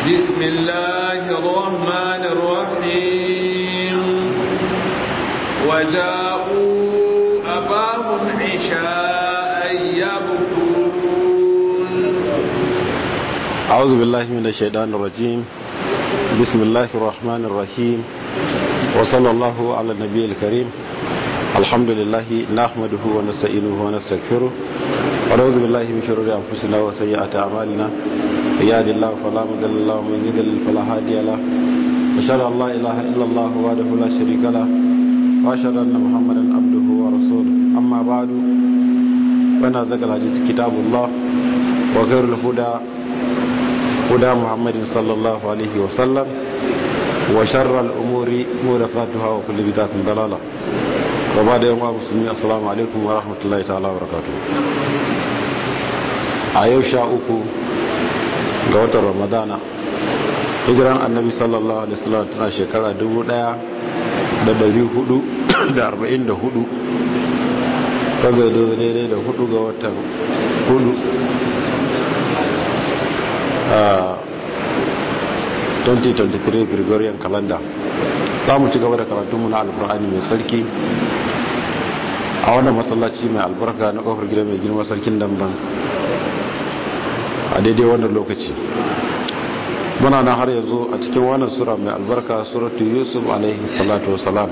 بسم الله الرحمن الرحيم وجاءوا أباهم عشاء يبكون. أعوذ بالله من الشيطان الرجيم. بسم الله الرحمن الرحيم وصلى الله على النبي الكريم. الحمد لله نحمده ونستعينه ونستغفره ونعوذ بالله من شرور أنفسنا وسيئات أعمالنا. يهد الله فلا مضل له ومن يضلل فلا هادي له. أشهد أن لا إله إلا الله وحده لا شريك له وأشهد أن محمدا عبده ورسوله. أما بعد فإن أصدق الحديث كتاب الله وخير الهدى هدى محمد صلى الله عليه وسلم وشر الأمور محدثاتها وكل بدعة ضلالة. وبعد يوم المسلمين السلام عليكم ورحمة الله تعالى وبركاته. أيوة شاءكم ga watan ramadana hijiran annabi sallallahu alaihi wasallam tana shekara 1444 ta zai daidai da 4 ga watan 2023 Gregorian calendar. Za mu ci gaba da karatunmu na alkur'ani mai sarki a wannan masallaci mai albarka na kofar gida mai girma sarkin damban a daidai wannan lokaci. Muna na har yanzu a cikin wannan sura mai albarka, suratu Yusuf alaihi salatu wasalam.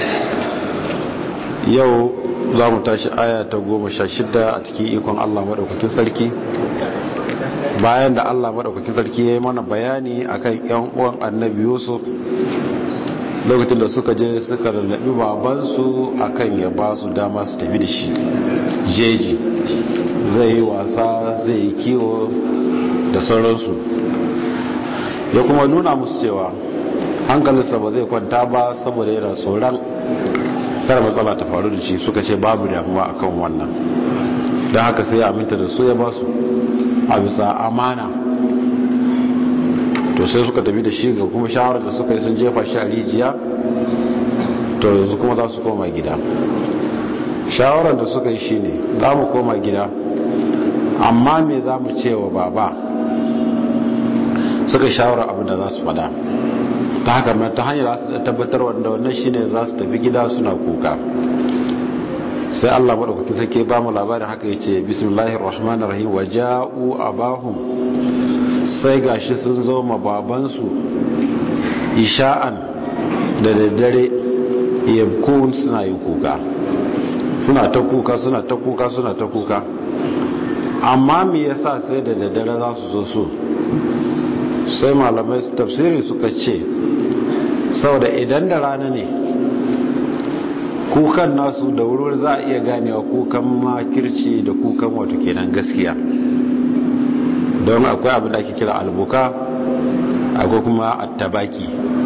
Yau za mu tashi aya ta 16 a cikin ikon Allah madaukakin sarki, bayan da Allah madaukakin sarki ya yi mana bayani akan yan uwan annabi Yusuf lokacin da suka je suka lallabi babansu akan ya ba su dama su tafi da shi jeji, zai yi wasa, zai yi kiwo da sauransu. Ya kuma nuna musu cewa hankalinsa ba zai kwanta ba saboda yana tsoron kar matsala ta faru da shi. Suka ce babu damuwa akan wannan, don haka sai ya aminta da su ya ba su a bisa amana. To sai suka tafi da shi ga kuma shawarar da suka yi sun jefa shi a rijiya. To yanzu kuma za su koma gida. Shawarar da suka yi shine za mu koma gida, amma me za mu ce wa baba? Suka shawara abin da za su fada. Ta haka ta hanyar su tabbatar wanda wannan shine za su tafi gida suna kuka. Sai Allah madaukakin sarki ba mu labarin haka yace bismillahir rahmanir rahim waja'u abahum. Sai gashi sun zo ma babansu isha'an da daddare yabkun suna yin kuka. Suna ta kuka. Amma me yasa sai da daddare za su zo su? Sai malamai tafsiri suka ce saboda idan da rana ne kukan nasu da wuri za a iya ganewa kukan makirci da kukan wato kenan gaskiya. Don akwai abin da ake kira albuka, akwai kuma attabaki.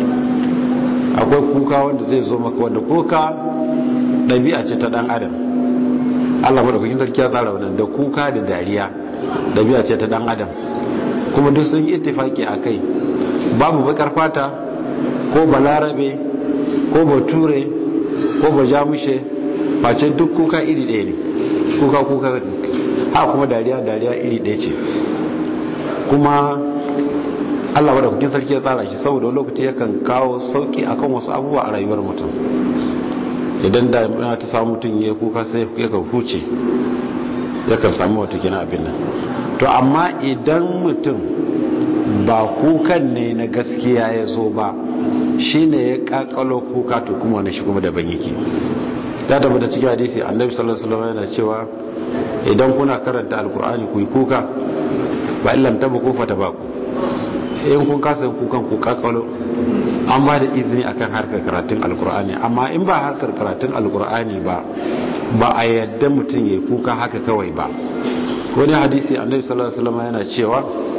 Akwai kuka wanda zai zo maka, wanda kuka ɗabi'a ce ta ɗan adam. Allah madaukakin sarki ya tsara wannan, da kuka da dariya ɗabi'a ce ta ɗan adam, kuma duk sun yi ittifaki a kai. Babu bakar fata ko balarabe ko bature ko bajamushe, face duk kuka iri ɗaya ne. Kuka ha kuma dariya iri ɗaya ce. Kuma Allah madaukakin sarki ya tsara shi saboda lokaci yakan kawo sauki akan wasu abubuwa a rayuwar mutum. Idan da ta samu mutum ya kuka sai yakan huce, yakan samu wata gina abin nan. To amma idan mutum ba kukan ne na gaskiya ya zo ba, shi ne ya kakalo kuka, to kuma wani shi kuma daban yake. Ta tabbata cikin hadisi annabi sallallahu alaihi wasallam yana cewa idan kuna karanta alkur'ani ku yi kuka, ba illam tabu fa tabaku. In kun kasa kukan ku kakalo, an ba da izini akan harkar karatun alkur'ani. Amma in ba harkar karatun alkur'ani ba a yadda mutum ya kuka haka kawai ba. Wani hadisi annabi sallallahu alaihi wasallam yana cewa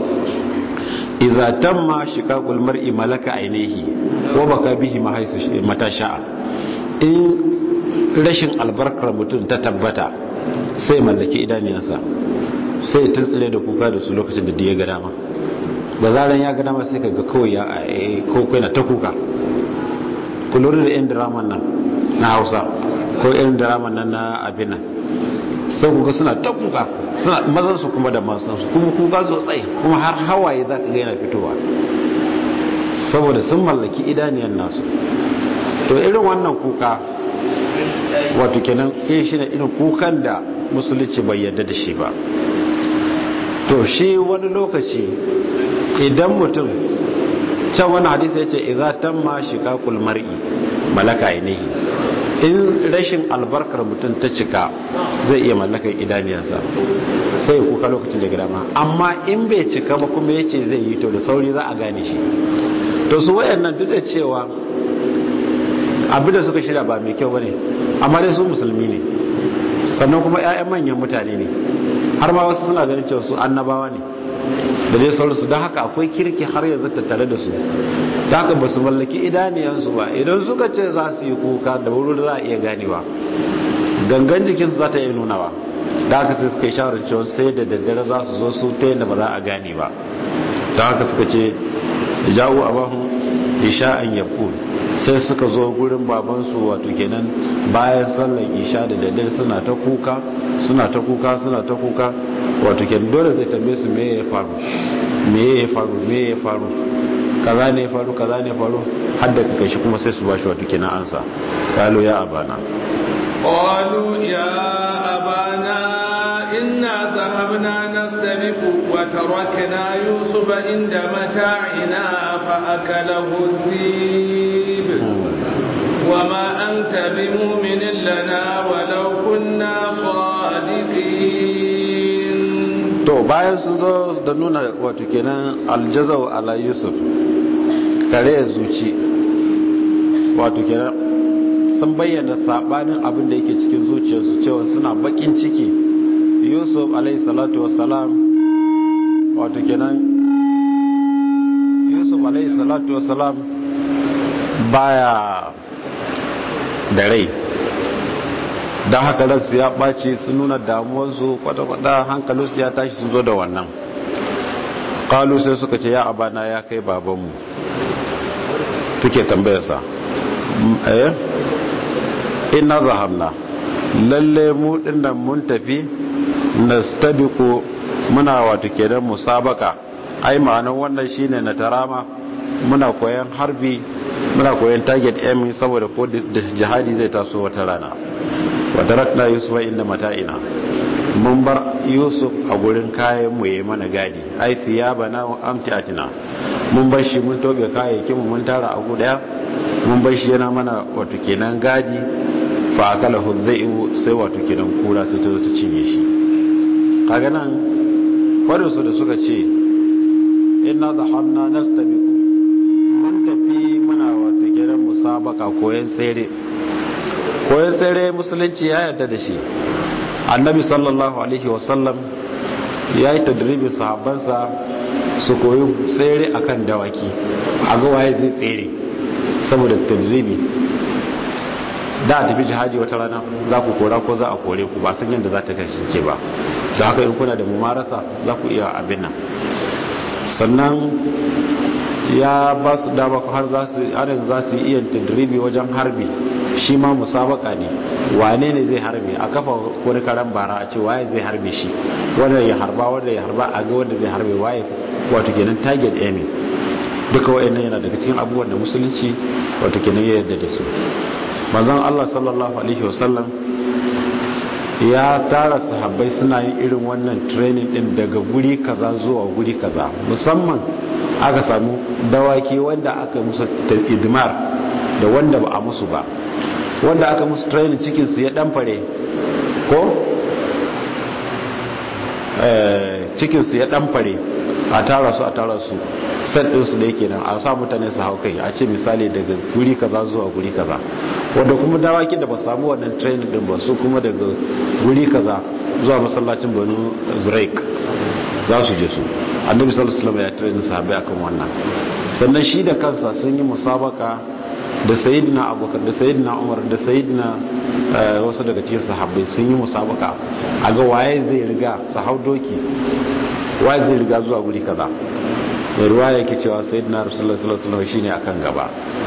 idza tamma shiqaqul mar'i malaka ainihi wa baka bihi mata sha'a. In rashin albarkar mutum ta tabbata sai mallaki idaniyansa, sai tuntsire da kuka da su lokacin da ya ga dama. Ba zaran ya ga dama sai kaga kawai ya ko na ta kuka. Ku lura da yan draman nan na Hausa ko yan draman nan na abin nan, sai kuga suna ta kuka, suna mazan su kuma da masan su kuma kuka sosai, kuma har hawaye za ka ga yana fitowa. saboda sun mallaki idaniyar nasu. To irin wannan kuka wato kenan shi ne irin kukan da musulunci bai yarda da shi ba. To shi wani lokaci idan mutum, can wani hadisi ya ce idza tamma shiqaqul mar'i malaka ainihi, in rashin albarkar mutum ta cika zai iya mallakar idaniyarsa sai ya kuka lokacin da gida ma. Amma in bai cika ba kuma yace zai yi, to da sauri za a gane shi. To su wayannan duk da cewa abin da suka shirya ba mai kyau bane, amma dai su musulmi ne, sannan kuma 'ya'yan manyan mutane ne, har ma wasu suna ganin cewa su annabawa ne da dai sauransu. Don haka akwai kirki har yanzu tattare da su, da haka ba su mallaki idaniyansu ba. Idan suka ce za su yi kuka da wuri za a iya ganewa, gangan jikinsu za ta iya nunawa. Da haka sai suka yi shawarar cewa sai da daddare za su zo su ta yadda ba za a gane ba. Da haka suka ce jawo abahun isha'an yabkun, sai suka zo gurin babansu wato kenan bayan sallar isha da daddare suna ta kuka suna ta kuka suna ta kuka. Wato kenan dole zai tambaye su me ya faru, me ya faru, me ya faru, kaza ne faru, kaza ne faru, har da kake shi kuma sai su bashi wato kenan ansa. Qalu ya abana, qalu ya abana inna dhahabna nastabiqu wa tarakna yusufa inda mata'ina fa akalahu dhib wama anta bimu'minin lana walau kunna sadiqin. to bayan sun zo da nuna wato kenan aljazau ala yusuf, kare zuci, wato kenan sun bayyana sabanin abin da yake cikin zuciyarsu cewa suna bakin ciki yusuf alayhi salatu wassalam, wato kenan yusuf alayhi salatu wassalam baya da rai. don haka ransu ya ɓace, sun nuna damuwarsu kwata-kwata, hankalinsu ya tashi, sun zo da wannan. ƙalu sai suka ce ya abana, ya kai babanmu, tuke tambayarsa, ina zahamna, lalle mu dinnan mun tafi, nastabiqu, muna wato kenan musabaka. Ai ma'anar wannan shine na tarama, muna koyan harbi, muna koyan target aiming, saboda ko da jihadi zai taso wata rana. wadarakna yusufa inda mata'ina, mun bar yusuf a gurin kayan mu yayi mana gadi. Ai thiyabana wa amtiatina, mun bar shi, mun tobe kayayyakin mu, mun tara a gu daya, mun bar shi yana mana wato kenan gadi. Fa akala hudhai'u, sai wato kenan kura sai ta zo ta cinye shi. kaga nan farin su da suka ce inna dhahabna nastabiqu, mun tafi muna wato kenan musabaka, koyan tsere musulunci ya yarda da shi. Annabi sallallahu alaihi wasallam ya yi tadribin sahabbansa su koyi tsere akan dawaki, a ga waye zai tsere, saboda tadribi. Da a tafi jihadi wata rana, za ku kora ko za a kore ku, ba san yadda za ta kasance ba. da haka in kuna da mumarasa za ku iya abin nan. Sannan ya ba su dama har za su iya tadribi wajen harbi, shi ma musabaka ne. Wane ne zai harbe, a kafa wani karan bara a ce waye zai harbe shi, wanda ya harba a ga wanda zai harbe waye, wato kenan target aiming. Duka wayannan yana daga cikin abubuwan da musulunci wato kenan ya yarda da su. Manzon Allah sallallahu alaihi wasallam ya tara sahabbai suna yin irin wannan training din daga guri kaza zuwa guri kaza. Musamman aka samu dawaki wanda aka musu idmar da wanda ba a musu ba, wanda aka musu training cikin su ya danfare ko cikin su ya danfare, a tara su set din su da yake nan, a sa mutane su hau kai, a ce misali daga guri kaza zuwa guri kaza. Wanda kuma dawaki da ba samu wannan training din ba, su kuma daga guri kaza zuwa masallacin Banu Zuraik za su je su. Annabi sallallahu alaihi wasallam ya train sahabbai akan wannan. Sannan shi da kansa sun yi musabaka da sayyidina Abubakar da sayyidina Umar da sayyidina wasu daga cikin sahabbai sun yi musabaka a ga waye zai riga su hau doki, waye zai riga zuwa guri kaza. Mai ruwaya yake cewa sayyidina Rasulullah sallallahu alaihi wasallam shine akan gaba.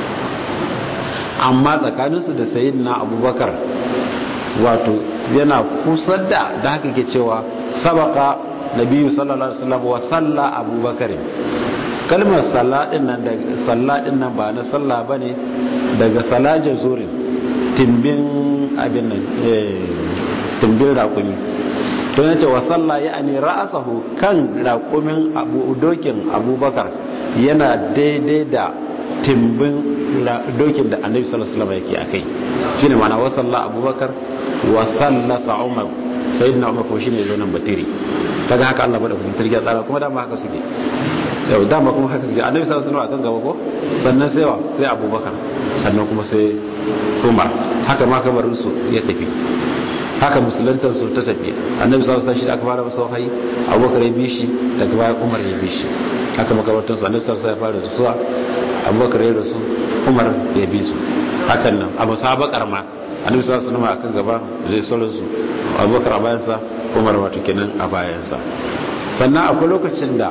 Amma tsakaninsu da sayyidina Abubakar wato yana kusa da haka ke cewa sabaka nabiyyu sallallahu alaihi wasallam wa salla Abubakar, kalmar sallah din nan ba na sallah bane daga salaja zurin timbin abin nan timbin raƙumi to yace wa sallah yani ra'asahu kan raƙumin dokin Abubakar yana daidai da timbin dokin da Annabi sallallahu alaihi wasallam yake akai shine ma'ana wa sallah Abubakar wa sallata Umar sayyidina Umar ko shine zo nan batiri kaga haka Allah bada kun tarkiya tsara kuma dama haka suke yau dama kuma haka suke Annabi sallallahu alaihi wasallam akan gaba ko sannan sai Abubakar sannan kuma sai Umar haka ma kabarin su ya tafi haka musulantar su ta tafi Annabi sallallahu alaihi wasallam aka fara masa wahayi Abubakar ya bi shi daga baya Umar ya bi shi haka makabartan su Annabi sallallahu alaihi wasallam ya fara rasuwa Abubakar ya rasu Umar ya bi su hakan nan a musabakar ma Annabi sallallahu alaihi wasallam akan gaba zai sauran su Abubakar a bayansa Umar wato kenan a bayansa sannan akwai lokacin da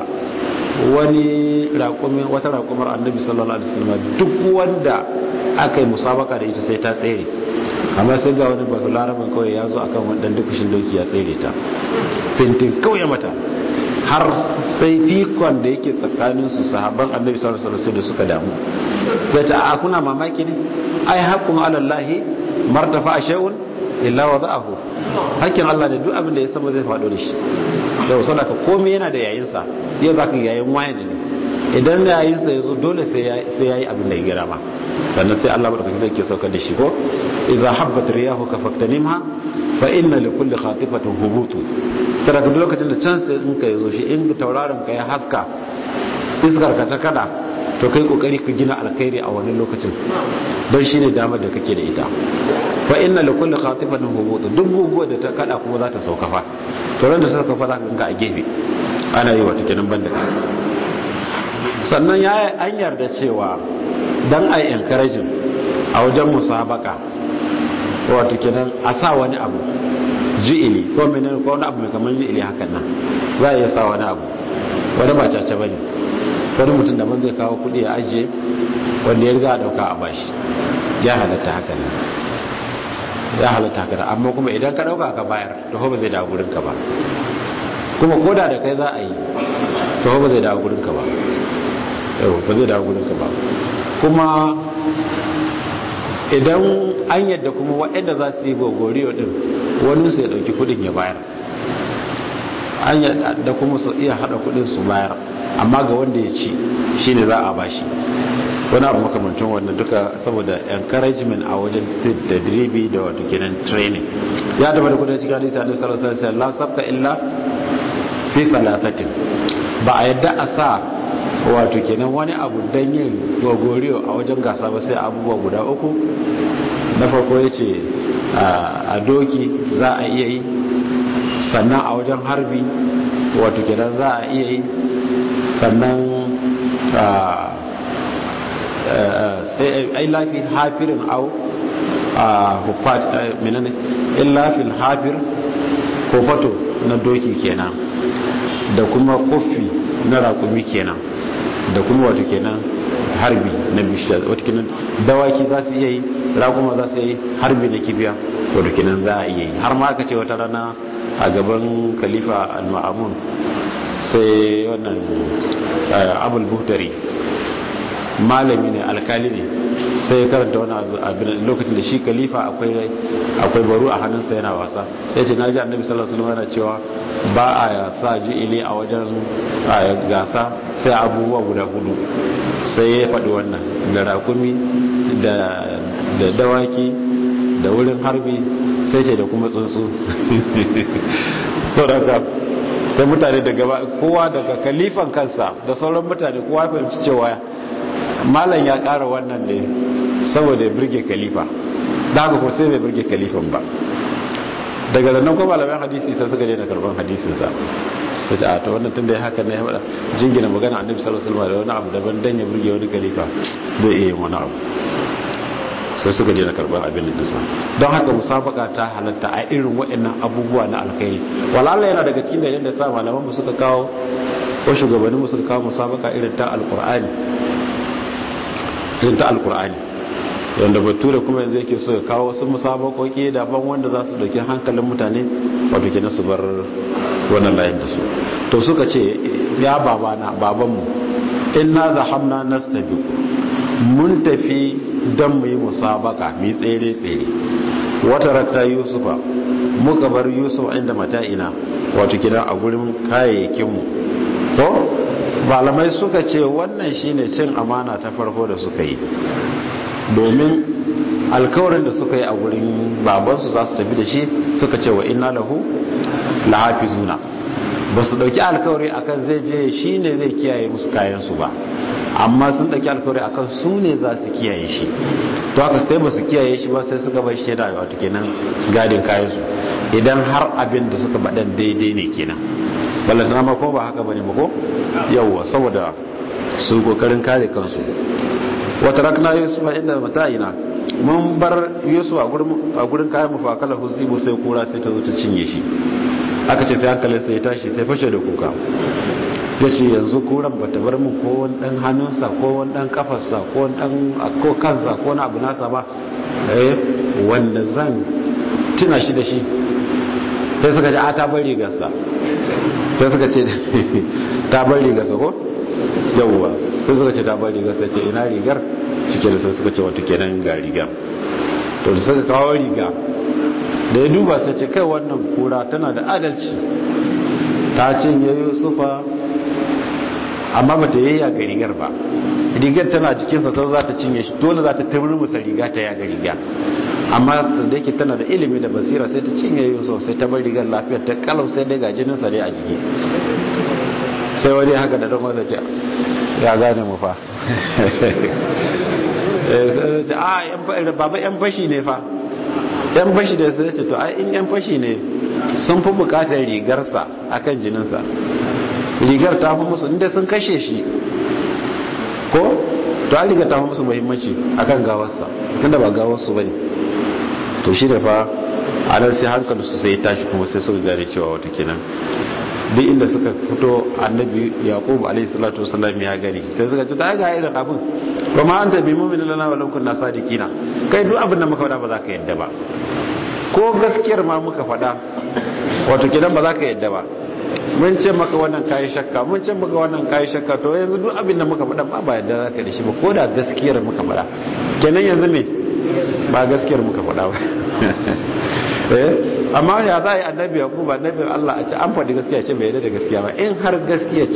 wata raƙumar Annabi sallallahu alaihi wasallam duk wanda aka yi musabaka da ita sai ta tsere amma sai ga wani baku larabin kawai ya zo akan wadannan dukushin doki ya tsere ta fintin kawai mata har sai fikon da yake tsakanin su sahabban Annabi sallallahu alaihi wasallam da suka damu sai ta a kuna mamaki ne ai haqqun alallahi martafa shay'un illa wada'ahu hakkin Allah ne duk abin da ya sama zai fado da shi da wasu ka komai yana da yayin sa yau zaka yayin wayani ne idan yayin sa yazo dole sai yayi abin da ya gira ma sannan sai Allah barkake zai ke saukar da shi ko idza habbat riyahu ka faktanimha fa inna li kulli khatifatin hubutu tara duk lokacin da can sai in ka yazo shi in tauraron ka ya haska iskar ka ta kada to kai kokari ka gina alkhairi a wannan lokacin don shine damar da kake da ita fa inna li kulli khatifatin hubutu duk guguwa da ta kada kuma za ta sauka fa to ran da sauka fa za ka ga a gefe ana yi wata kenan banda sannan ya an yarda cewa dan ai encouraging a wajen musabaka wato kenan a sa wani abu ji'ili ko menene ko wani abu mai kamar ji'ili hakan nan za a iya sa wani abu wani ba caca bane wani mutum da man zai kawo kudi ya ajiye wanda ya riga a dauka a bashi ya halatta hakan nan ya halatta hakan amma kuma idan ka dauka ka bayar to ba zai dawo gurin ka ba kuma koda da kai za a yi to ba zai dawo gurin ka ba yau ba zai dawo gurin ka ba kuma idan an yadda kuma waɗanda za su yi gogoriyo din wani su ya dauki kudin ya bayar an yadda kuma su iya hada kudin su bayar amma ga wanda ya ci shine za a bashi wani abu makamancin wannan duka saboda encouragement a wajen da dribi da wato kenan training ya da bada kudin cikin hadisi Annabi sallallahu alaihi wasallam la sabqa illa fi thalathatin ba a yadda a sa wato kenan wani abu dan yin gogoriyo a wajen gasa ba sai abubuwa guda uku na farko yace a doki za a iya yi sannan a wajen harbi wato kenan za a iya yi sannan ai lafi hafirin au hufat menene illa fil hafir ko fato na doki kenan da kuma kofi na rakumi kenan da kuma wato kenan harbi na bishiya wato kenan dawaki za su iya yi rakuma za su yi harbi na kibiya wato kenan za a iya yi har ma aka ce wata rana a gaban khalifa al-ma'amun sai wannan abul buhtari malami ne alkali ne sai ya karanta wani abin lokacin da shi khalifa akwai baro a hannunsa yana wasa ya ce na ji annabi sallallahu alaihi wasallam yana cewa ba a sa ji'ili a wajen gasa sai abubuwa guda hudu sai ya faɗi wannan da rakumi da dawaki da wurin harbi sai ce da kuma tsuntsu saboda sai mutane daga kowa daga kalifan kansa da sauran mutane kowa fahimci cewa malam ya ƙara wannan ne saboda ya birge kalifa da haka ko sai bai birge kalifan ba daga zannan kuma malaman hadisi sai suka daina karban hadisinsa ta ce a ta wannan tun da ya haka ne ya faɗa jingina magana annabi sallallahu alaihi wasallam da wani abu daban dan ya birge wani kalifa zai iya yin wani abu sai suka daina karban abin da sa don haka musabaka ta halatta a irin waɗannan abubuwa na alkhairi walalla yana daga cikin da yadda sa malaman mu suka kawo ko shugabannin mu suka kawo musabaka irin ta alkur'ani wanda bature kuma yanzu yake so ya kawo wasu musabakoki daban wanda za su dauki hankalin mutane wato kenan su bar wannan layin da su to suka ce ya babanmu inna zahamna nastabiq mun tafi dan mu yi musabaka mu tsere wata rakta yusufa muka bar yusuf inda mata'ina wato kidan a gurin kayayyakin mu ko malamai suka ce wannan shine cin amana ta farko da suka yi, domin alkawarin da suka yi a gurin babansu za su tafi da shi suka ce wa inna lahu lahafizuna, ba su dauki alkawari akan zai je shi ne zai kiyaye musu kayansu ba, amma sun dauki alkawari akan su ne za su kiyaye shi, to haka sai ba su kiyaye shi ba sai suka bar shi da wato kenan gadin kayansu, idan har abin da suka baɗan daidai ne kenan ballantana ma ko ba haka bane ba ko yawwa, saboda sun kokarin kare kansu. wata rakna yusufa inda mata'ina mun bar yusuf a gurin kayan mafakala huzibu sai kura sai ta zo ta cinye shi, aka ce sai hankalin sai ya tashi sai fashe da kuka ya ce yanzu kuran ba ta bar mu ko wani dan hannunsa ko wani dan kafarsa ko kansa ko wani abu nasa ba wanda zan tuna shi da shi. sai suka ce a ta bar rigarsa, sai suka ce ta bar rigarsa ko yawwa, sai suka ce ta bar rigarsa, ce ina rigar cike da sai suka ce wata kenan ga riga, to da suka kawo riga da ya duba sai ce kai wannan kura tana da adalci, ta cinye yusufa amma ba ta yayya ga rigar ba, rigar tana jikinsa ta za ta cinye shi, dole za ta masa riga ta yaga riga, amma da yake tana da ilimi da basira sai ta cinye yusuf sai ta bar rigar lafiyar ta kalau, sai dai ga jinin sa dai a jiki. sai wani haka da don ce ya gane mu fa baba yan fashi ne fa, yan fashi da sai ce to ai in yan fashi ne sun fi bukatar rigarsa akan jininsa, rigar ta fi musu inda sun kashe shi ko to an riga ta fi musu muhimmanci akan gawarsa tunda ba gawarsu bane. to shi da fa a nan sai hankalinsu sai ya tashi kuma sai suka gane cewa wata kenan duk inda suka fito annabi yaqub alayhi salatu wasallam ya gani, sai suka ce ta ga irin abin ba ma anta bi mu'minin lana wa lam kunna sadiqina, kai duk abin da muka faɗa ba za ka yadda ba, ko gaskiyar ma muka faɗa wato kidan ba za ka yadda ba, mun ce maka wannan kayi shakka, mun ce maka wannan kayi shakka, to yanzu duk abin da muka faɗa ba yadda za ka da shi ba, ko da gaskiyar muka faɗa kenan yanzu me ba gaskiyar muka faɗa ba amma ya za a yi annabi ya kuma annabi Allah a ce an faɗi gaskiya ce bai yadda da gaskiya ba, in har gaskiya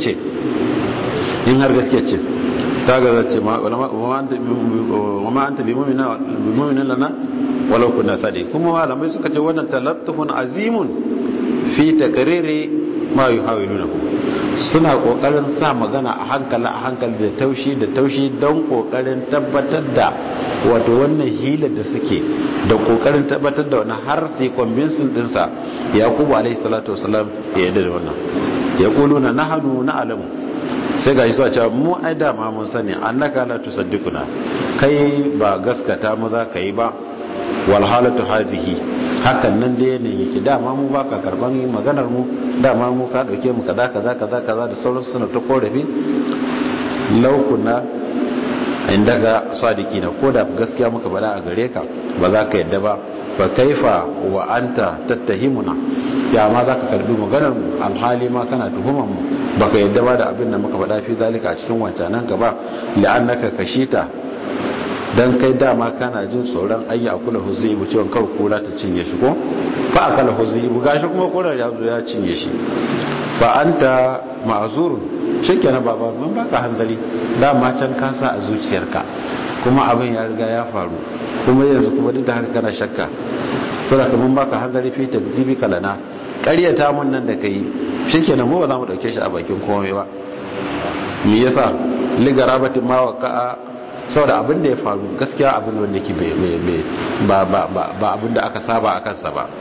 ce ta ga zace ma an tabi mu'minin lana walau kunna sadi. Kuma malamai suka ce wannan talattufun azimun fi takriri ma yuhawiluna, suna kokarin sa magana a hankali da taushi don kokarin tabbatar da wato wannan hilar da suke da kokarin tabbatar da wannan har sai convincing dinsa yakubu alaihi salatu wasalam ya yarda da wannan. yaquluna nahnu na'lamu, sai ga shi zuwa cewa mu ai da ma mun sani annaka la tusaddiquna, kai ba gaskata mu za ka yi ba, wal halatu hazihi, hakan nan da yanayin yake, dama mu baka karban maganar mu, dama mu ka dauke mu kaza da sauran suna ta korafi, laukuna inda ga sadiki na ko da gaskiya muka bada a gare ka ba za ka yadda ba, fa kaifa wa anta tattahimuna, ya ma za ka karbi maganar mu alhali ma kana tuhumar mu, baka yadda ba da abin da muka bada fi zalika a cikin wancanan ka ba, la'annaka kashita dan kai dama kana jin tsoron ayya kula huzibu cewa kar kura ta cinye shi ko fa akala huzibu gashi kuma kura ya zo ya cinye shi, fa anta ma'zurun, shikenan baba mun baka hanzari, dama can ka sa a zuciyarka kuma abin ya riga ya faru, kuma yanzu kuma duk da haka kana shakka, saboda mun baka hanzari fi takzibika lana, ƙaryata mun nan da kai shikenan mu ba za mu dauke shi a bakin komai ba. me yasa ligarabatin ma waqa'a, saboda abin da ya faru gaskiya abin wanda yake ba abin da aka saba a kansa ba.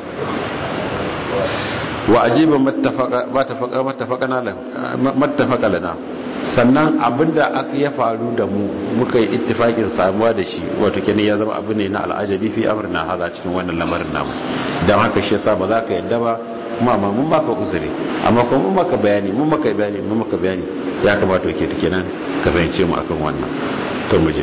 wa ajiba mattafaka lana, sannan abin da ya faru da mu muka yi ittifakin samuwa da shi wato kenan ya zama abin ne na al'ajabi fi amrina haza cikin wannan lamarin namu, dan haka shi yasa ba za ka yadda ba, kuma amma mun baka uzuri, amma kuma mun maka bayani ya kamata ke kenan ka fahimce mu akan wannan. تمجد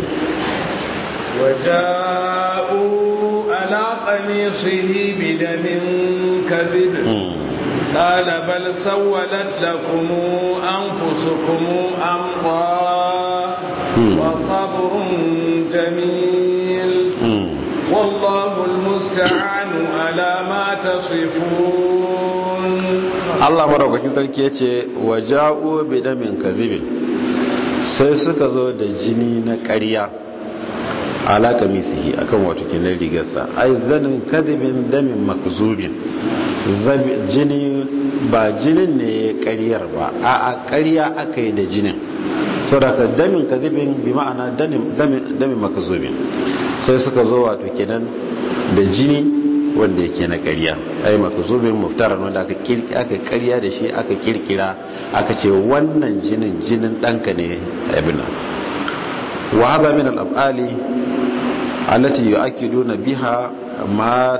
وجاءوا على قميصه بدم كذب قال بل سولت لكم أنفسكم أمرا وصبر جميل والله المستعان على ما تصفون. Allah madaukakin sarki yace waja'u bidamin kazibin, sai suka zo da jini na ƙarya alaka misihi akan wato kenan rigarsa, ai zanin kadibin damin makzubin, jini ba jinin ne ƙaryar ba, a ƙarya aka yi da jinin, saboda damin kadibin bi ma'ana damin makzubin, sai suka zo wato kenan da jini wanda yake na ƙarya, ai makzubin muftaran wanda aka ƙarya da shi, aka kirkira aka ce wannan jinin ɗanka ne abin nan. wa hadha min al-af'ali allati yu'akkiduna biha ma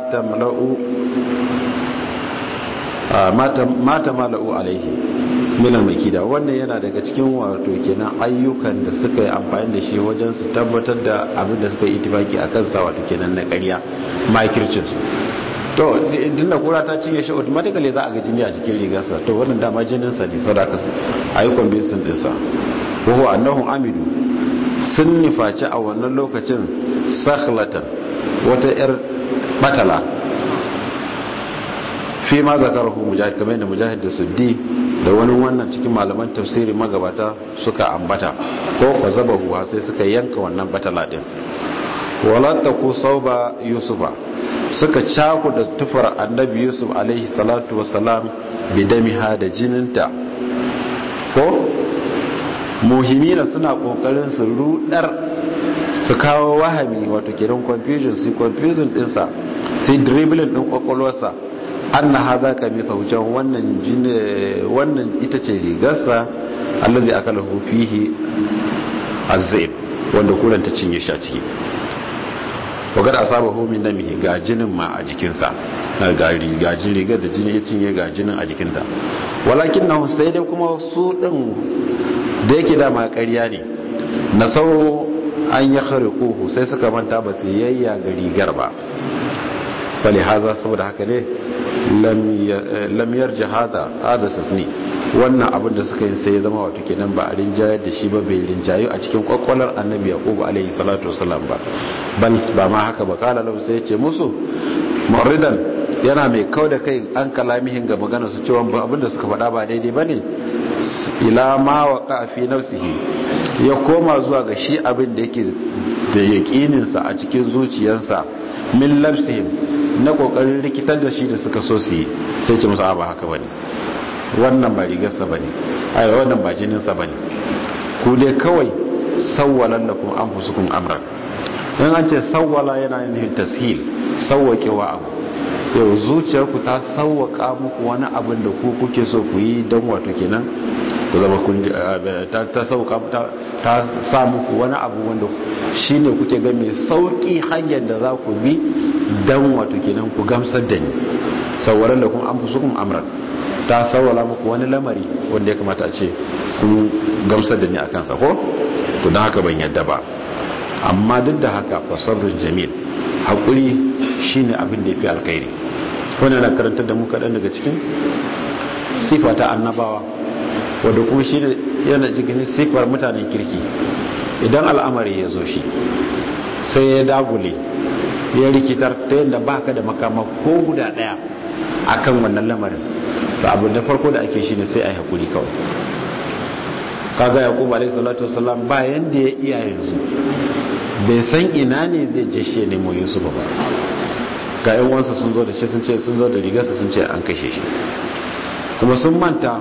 tamala'u alaihi min al-makida. wannan yana daga cikin wato kenan ayyukan da suka yi amfani da shi wajen su tabbatar da abin da suka yi itifaki akan sa wato kenan na ƙarya, makircin su. to idan da kura ta cinye shi automatically za a ga jini a cikin rigarsa, to wannan dama jinin sa ne, sadaka ayyukan bin sun dinsa. wa huwa annahum amidu, sun nifaci a wannan lokacin sakhlatan, wata yar batala, fi ma zakarahu mujahid, kamar yadda mujahid da suddi da wani wannan cikin malaman tafsiri magabata suka ambata, ko fa zabahu sai suka yanka wannan batala din. walatta ku sauba yusufa, suka caku da tufar annabi yusuf alaihi salatu wasalam bidamiha, da jininta, ko muhimmina suna kokarin su rudar, su kawo wahami wato kiran confusion dinsa, sai dribbling din kwakwalwarsa, anna hadha kamisa wujan wannan ita ce rigarsa, allazi akalahu fihi azzaib, wanda kuran ta cinye shi a ciki. wagar asabahu min damihi, ga jinin ma a jikinsa, ga jini rigar da jini ya cinye, ga jinin a jikinta. walakin na sai dai kuma su din da yake dama ƙarya ne, na sau an ya kare kohu, sai suka manta ba su yayya ga rigar ba. bali haza, saboda haka ne lamiyar jihada adasas ne, wannan abin da suka yi sai ya zama wato kenan ba a rinjayar da shi ba, bai rinjayu a cikin kwakwalar annabi yaqub alaihi salatu wasalam ba. ba ma haka ba, kala lahu, sai ya ce musu muridan, yana mai kau da kai an kalamihin ga magana su, cewa abin da suka faɗa ba daidai ba ne, ila ma waqa fi nafsihi, ya koma zuwa ga shi abin da yake da yaqininsa a cikin zuciyarsa, min labsihim, na kokarin rikitar da shi da suka so su yi, sai ce musu ba haka bane, wannan ba rigarsa bane, ai wannan ba jininsa bane, ku dai kawai sawwalan lakum anfusukum amran. dan an ce sawwala yana nufin tashil, sawwakewa abu. yau zuciyarku ta sawwaka muku wani abin da ku kuke so ku yi, dan wato kenan ku zama kun ta sauka ta sa muku wani abu wanda shine kuke ga mai sauki hanyar da za ku bi dan wato kenan ku gamsar da ni. sawwalan lakum anfusukum amran, ta sawwala muku wani lamari wanda ya kamata a ce kun gamsar da ni akan sa, ko to dan haka ban yadda ba. amma duk da haka fa sabrun jamil, hakuri shine abin da yafi alkhairi. wannan na karanta da mu kadan daga cikin sifa ta annabawa, wanda kuma shi yana cikin sifar mutanen kirki. idan al'amari ya zo shi sai ya dagule, ya rikitar ta yadda baka da makama ko guda daya akan wannan lamarin, to abu da farko da ake shine sai ai hakuri kawai. kaga yaqub alayhi salatu wasallam bayan da ya iya yanzu bai san ina ne zai je shi ne mu yusuf ba. ga yan uwansa sun zo da shi, sun zo da rigarsa, sun ce an kashe shi, kuma sun manta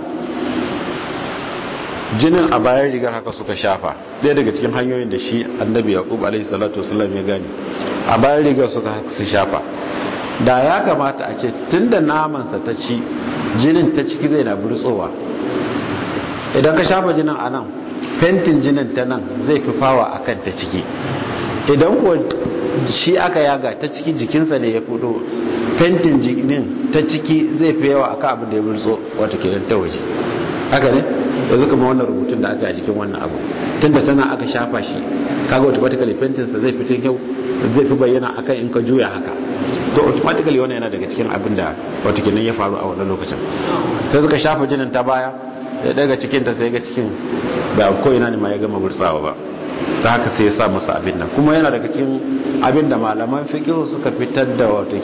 jinin a bayan rigar haka suka shafa. ɗaya daga cikin hanyoyin da shi annabi yaqub alayhi salatu wasallam ya gani, a bayan rigar suka shafa. da ya kamata a ce tunda namansa ta ci, jinin ta ciki zai na burtsowa. idan ka shafa jinin a nan, fentin jinin ta nan zai fi fawa akan ta ciki. idan ko shi aka yaga ta ciki, jikinsa ne ya fito, fentin jinin ta ciki zai fi yawa akan abin da ya burtso wata kenan ta waje. haka ne yanzu kuma wannan rubutun da aka yi a jikin wannan abu, tunda tana aka shafa shi kaga automatically fentin sa zai fita kyau, zai fi bayyana akan in ka juya haka, to automatically wannan yana daga cikin abin da wato kenan ya faru a wannan lokacin. sai suka shafa jinin ta baya ya daga cikin ta sai ga cikin ba ko ina ne ma ya gama burtsawa ba, ta haka sai ya sa masa abin nan. kuma yana daga cikin abin da malaman fiqh suka fitar da wato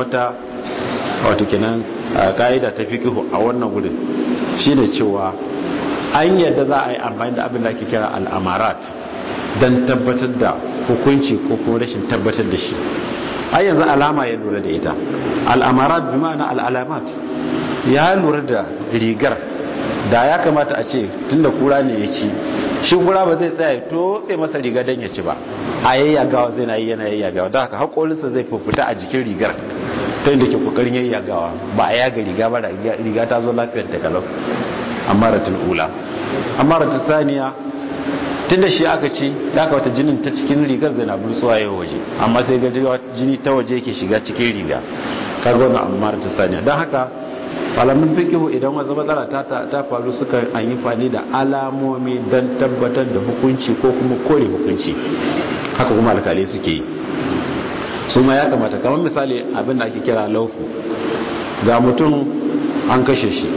kenan kaida ta fiqh a wannan gurin shine cewa an yadda za a yi amfani da abin da ake kira al'amarat don tabbatar da hukunci ko kuma rashin tabbatar da shi. ai yanzu alama ya lura da ita, al'amarat bi ma'ana al'alamat, ya lura da rigar da ya kamata a ce tunda kura ne ya ci, shi kura ba zai tsaya to sai masa riga don ya ci ba, a yayyagawa zai na yi yana yayyagawa, da haka haƙolinsa zai fita a jikin rigar ta inda ke kokarin yayyagawa, ba a yaga riga ba, riga ta zo lafiyar da kalau. amaratul ula, amaratul saniya tunda shi aka ci ya kawata jinin ta cikin rigar zai na burtsuwa yau waje, amma sai ga jini ta waje yake shiga cikin riga, kaga wannan amaratul saniya. don haka malamin fiqh idan wata matsala ta faru suka an yi fani da alamomi don tabbatar da hukunci ko kuma kore hukunci, haka kuma alkalai suke yi. su ma ya kamata, kamar misali abin da ake kira laufu, ga mutum an kashe shi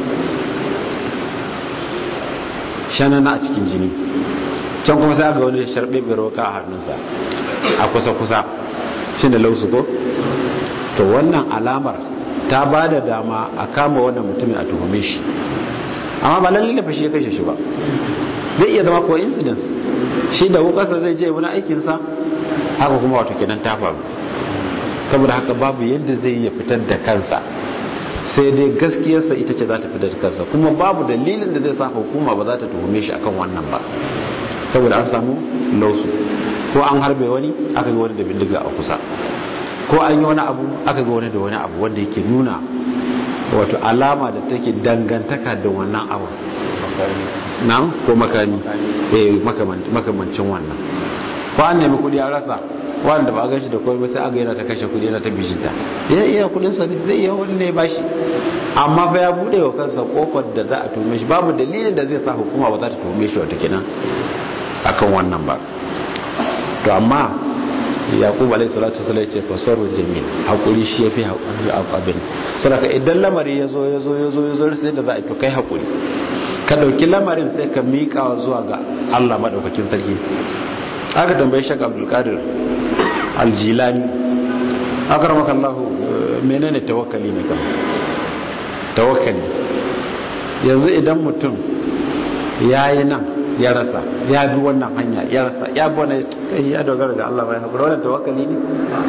shanana a cikin jini, can kuma sai ga wani sharbebe roka a hannunsa a kusa-kusa shi da lausu ko? to wannan alamar ta ba da dama a kama wannan mutumin a tuhume shi, amma ba lalle da shi ya kashe shi ba, zai iya zama coincidence, shi da wukarsa zai je wani aikinsa haka kuma wato kenan ta faru. saboda haka babu yadda zai iya fitar da kansa, sai dai gaskiyarsa ita ce za ta fitar da kansa, kuma babu dalilin da zai sa hukuma ba za ta tuhume shi akan wannan ba, saboda an samu lausu, ko an harbe wani aka ga wani da bindiga a kusa, ko an yi wani abu aka ga wani da wani abu wanda yake nuna wato alama da take dangantaka da wannan abu na ko makami makamancin wannan. ko an nemi kudi an rasa, wanda ba a gashi da komai sai aga yana ta kashe kudi yana ta bishinta, ya iya kudinsa ne zai iya wani ne ba shi, amma ba ya bude wa kansa kofar da za a tuhume shi, babu dalilin da zai sa hukuma ba za ta tuhume shi wata kenan akan wannan ba. to amma yaqub alayhi salatu wasallam ce fasarru jamil, hakuri shi yafi abin. saboda idan lamari yazo sai da za a to kai hakuri, ka dauki lamarin sai ka mika zuwa ga Allah madaukakin sarki. aka tambaye Sheikh Abdul Qadir Al-Jilani, akramaka Allah, menene tawakkali ne kan? tawakkali yanzu idan mutum yayi nan ya rasa, ya bi wannan hanya ya rasa, ya bi wannan kai ya dogara ga Allah bai hakuri, wannan tawakkali ne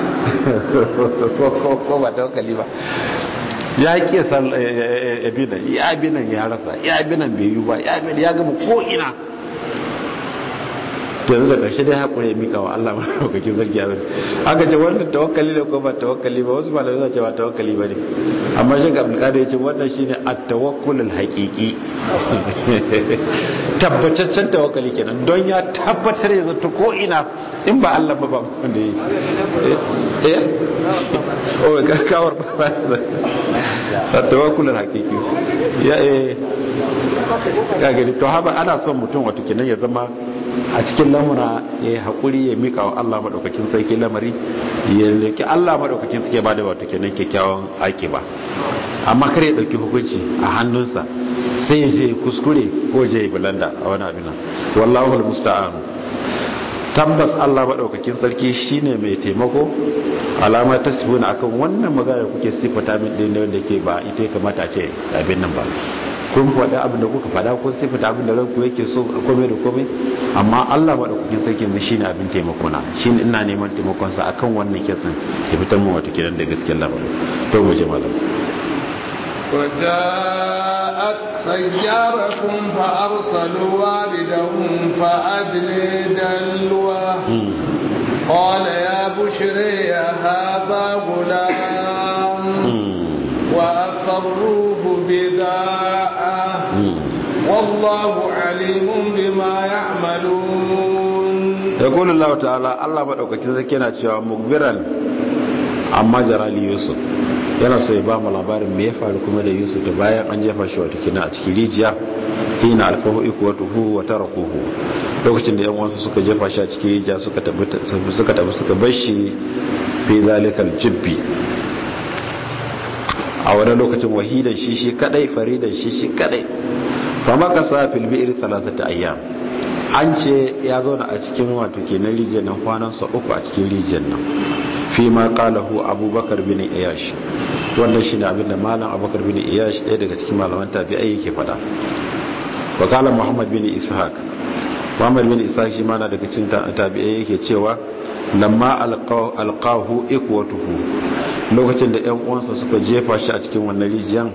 ko ba tawakkali ba? ya ke san ya bi nan ya rasa, ya bi nan bai yi ba, ya gama ko ina, yanzu da karshe dai hakuri ya mika wa Allah madaukakin sarki ya zai. aka ce wannan tawakkali ne ko ba tawakkali ba? wasu malamai za ce ba tawakkali ba ne, amma shi ga Abdulkadir ya ce wannan shine at-tawakkulul haqiqi tabbataccen tawakkali kenan, don ya tabbatar ya zato ko ina in ba Allah ba wanda yi o ga kawar ba at-tawakkulul haqiqi ya gani. to haba ana son mutum wato kenan ya zama a cikin lamura ya haƙuri ya mika wa Allah maɗaukakin sarki lamari, ya leki Allah maɗaukakin sarki ba da wato kenan kyakkyawan aiki ba, amma kare ya ɗauki hukunci a hannunsa sai ya je kuskure ko je ya bulanda a wani abin nan. wallahu almusta'an. tabbas Allah maɗaukakin sarki shine mai taimako, alama ta sifuna akan wannan magana da kuke sifata min din wanda ke ba ita ya kamata a ce abin nan ba. kun faɗa abin da kuka faɗa, kun sifata abin da ranku yake so komai da komai, amma Allah maɗaukakin sarki yanzu shine abin taimako na, shine ina neman taimakon sa akan wannan kesin ya fitar mu wata kiran da gaskiyar labarin. to mu je malam. وجاءت سيارة فأرسلوا والدهم فأدلي دلوه قال يا بشري هذا غلام وأسروه بداءه والله عليم بما يعملون. يقول الله تعالى الله مدaukakin sarki yana cewa mugbiran amma jarali Yusuf, yana so ya ba mu labarin me ya faru kuma da Yusuf da bayan an jefa shi wata kina a cikin rijiya hina alfahu ikwatuhu wa tarakuhu lokacin da yan wasu suka jefa shi a cikin rijiya suka tafi suka bar shi fi zalikal jibbi a wani lokacin wahidan shi kadai faridan shi kadai fa makasa fil bi'r 3 ayyam an ce ya zauna a cikin wato kenan rijiyar nan kwanan sa 3 a cikin rijiyar nan fi ma qalahu abubakar bin iyash wannan shine abin da malam abubakar bin iyash ɗaya daga cikin malaman tabi'ai yake faɗa wa qala muhammad bin ishaq shi ma na daga cikin tabi'ai yake cewa lamma alqahu ikwatuhu lokacin da ƴan uwansa suka jefa shi a cikin wannan rijiyar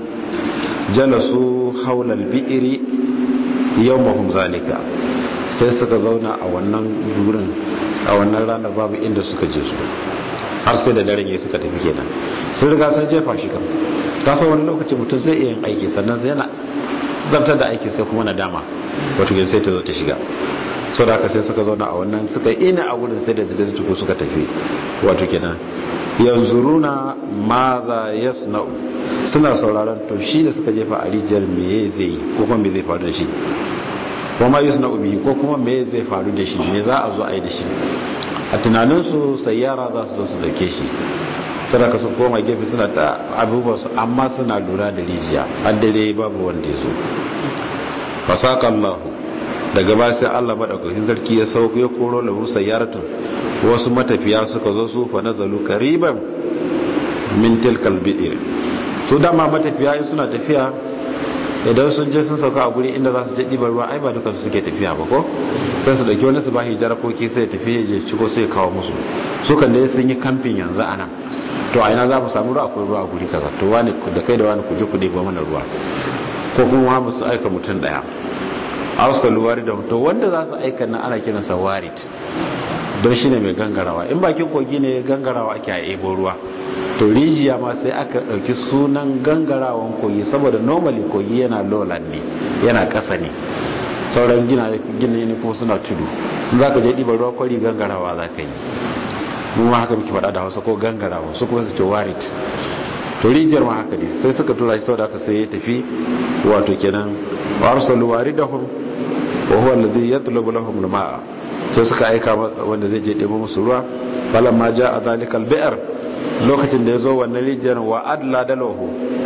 jalasu haula al-bi'ri yawmahum zalika sai suka zauna a wannan gurin a wannan ranar babu inda suka je su har sai da daren ya suka tafi kenan sun riga sun jefa shi kan kasa wani lokaci mutum zai iya yin aiki sannan zai yana zartar da aiki sai kuma nadama wato gani sai ta zo ta shiga sau da haka sai suka zauna a wannan suka ina a wurin sai da dare tuko suka tafi wato kenan yanzuruna maza yasna'u suna sauraron to shi da suka jefa a rijiyar me zai yi ko kuma me zai faru da shi ko ma yasna'u bihi ko kuma me zai faru da shi me za a zo a yi da shi a tunaninsu sayyara za su zo su dauke shi sadaka su koma gefe suna ta abubuwansu amma suna lura da rijiya har dare babu wanda ya zo fasaka Allahu daga ba sai Allah madaukakin sarki ya sauko ya koro lahu sayyaratun wasu matafiya suka zo su fa nazalu qariban min tilkal bi'r to dama matafiya in suna tafiya idan sun je sun sauka a guri inda za su je ɗibar ruwa ai ba dukansu suke tafiya ba ko sai su dauki wani su ba hijira koki sai tafi ya je ciko sai kawo musu su kan da sun yi kamfin yanzu ana to a ina za mu samu ruwa akwai ruwa a guri kaza to wani da kai da wani kuje ku ɗiba mana ruwa ko kuma mu su aika mutum daya arsalu warida to wanda za su aika nan ana kiransa warid don shine mai gangarawa in bakin kogi ne gangarawa ake a ebo ruwa to rijiya ma sai aka dauki sunan gangarawan kogi saboda normally kogi yana lowland ne yana kasa ne sauran gina ne kuma suna tudu in za ka je ɗiba ruwa kwari gangarawa za ka yi mu ma haka muke faɗa da hausa ko gangarawa su kuma su ce warit to rijiyar ma haka ne sai suka tura shi saboda haka sai ya tafi wato kenan wa arsalu waridahum wa huwa alladhi yatlubu lahum al-ma'a sai suka aika wanda zai je ɗebo musu ruwa falamma ja'a zalika al-bi'r lokacin da ya zo wannan rijiyar wa adla dalahu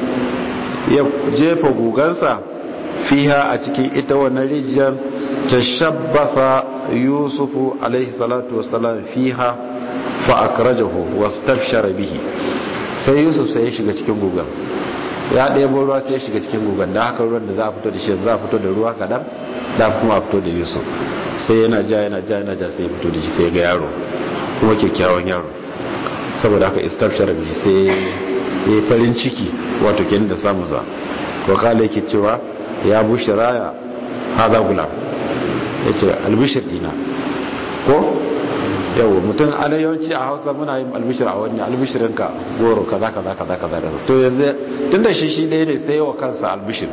ya jefa gugansa fiha a cikin ita wannan rijiyar tashabbatha yusufu alaihi salatu wassalam fiha fa akrajahu wastafshara bihi sai yusuf sai ya shiga cikin gugan ya ɗebo ruwa sai ya shiga cikin gugan da haka ruwan da za a fito da shi za a fito da ruwa kadan da kuma a fito da yusuf sai yana ja sai ya fito da shi sai ga yaro kuma kyakkyawan yaro saboda haka istafshara bihi sai ya farin ciki wato kenan da samu za ko kala yake cewa ya bushiraya hada gulam yace albishir dina ko yawo mutum ana yawanci a Hausa muna yin albishir a wani albishirinka goro kaza to yanzu tunda shi ɗaya ne sai wa kansa albishir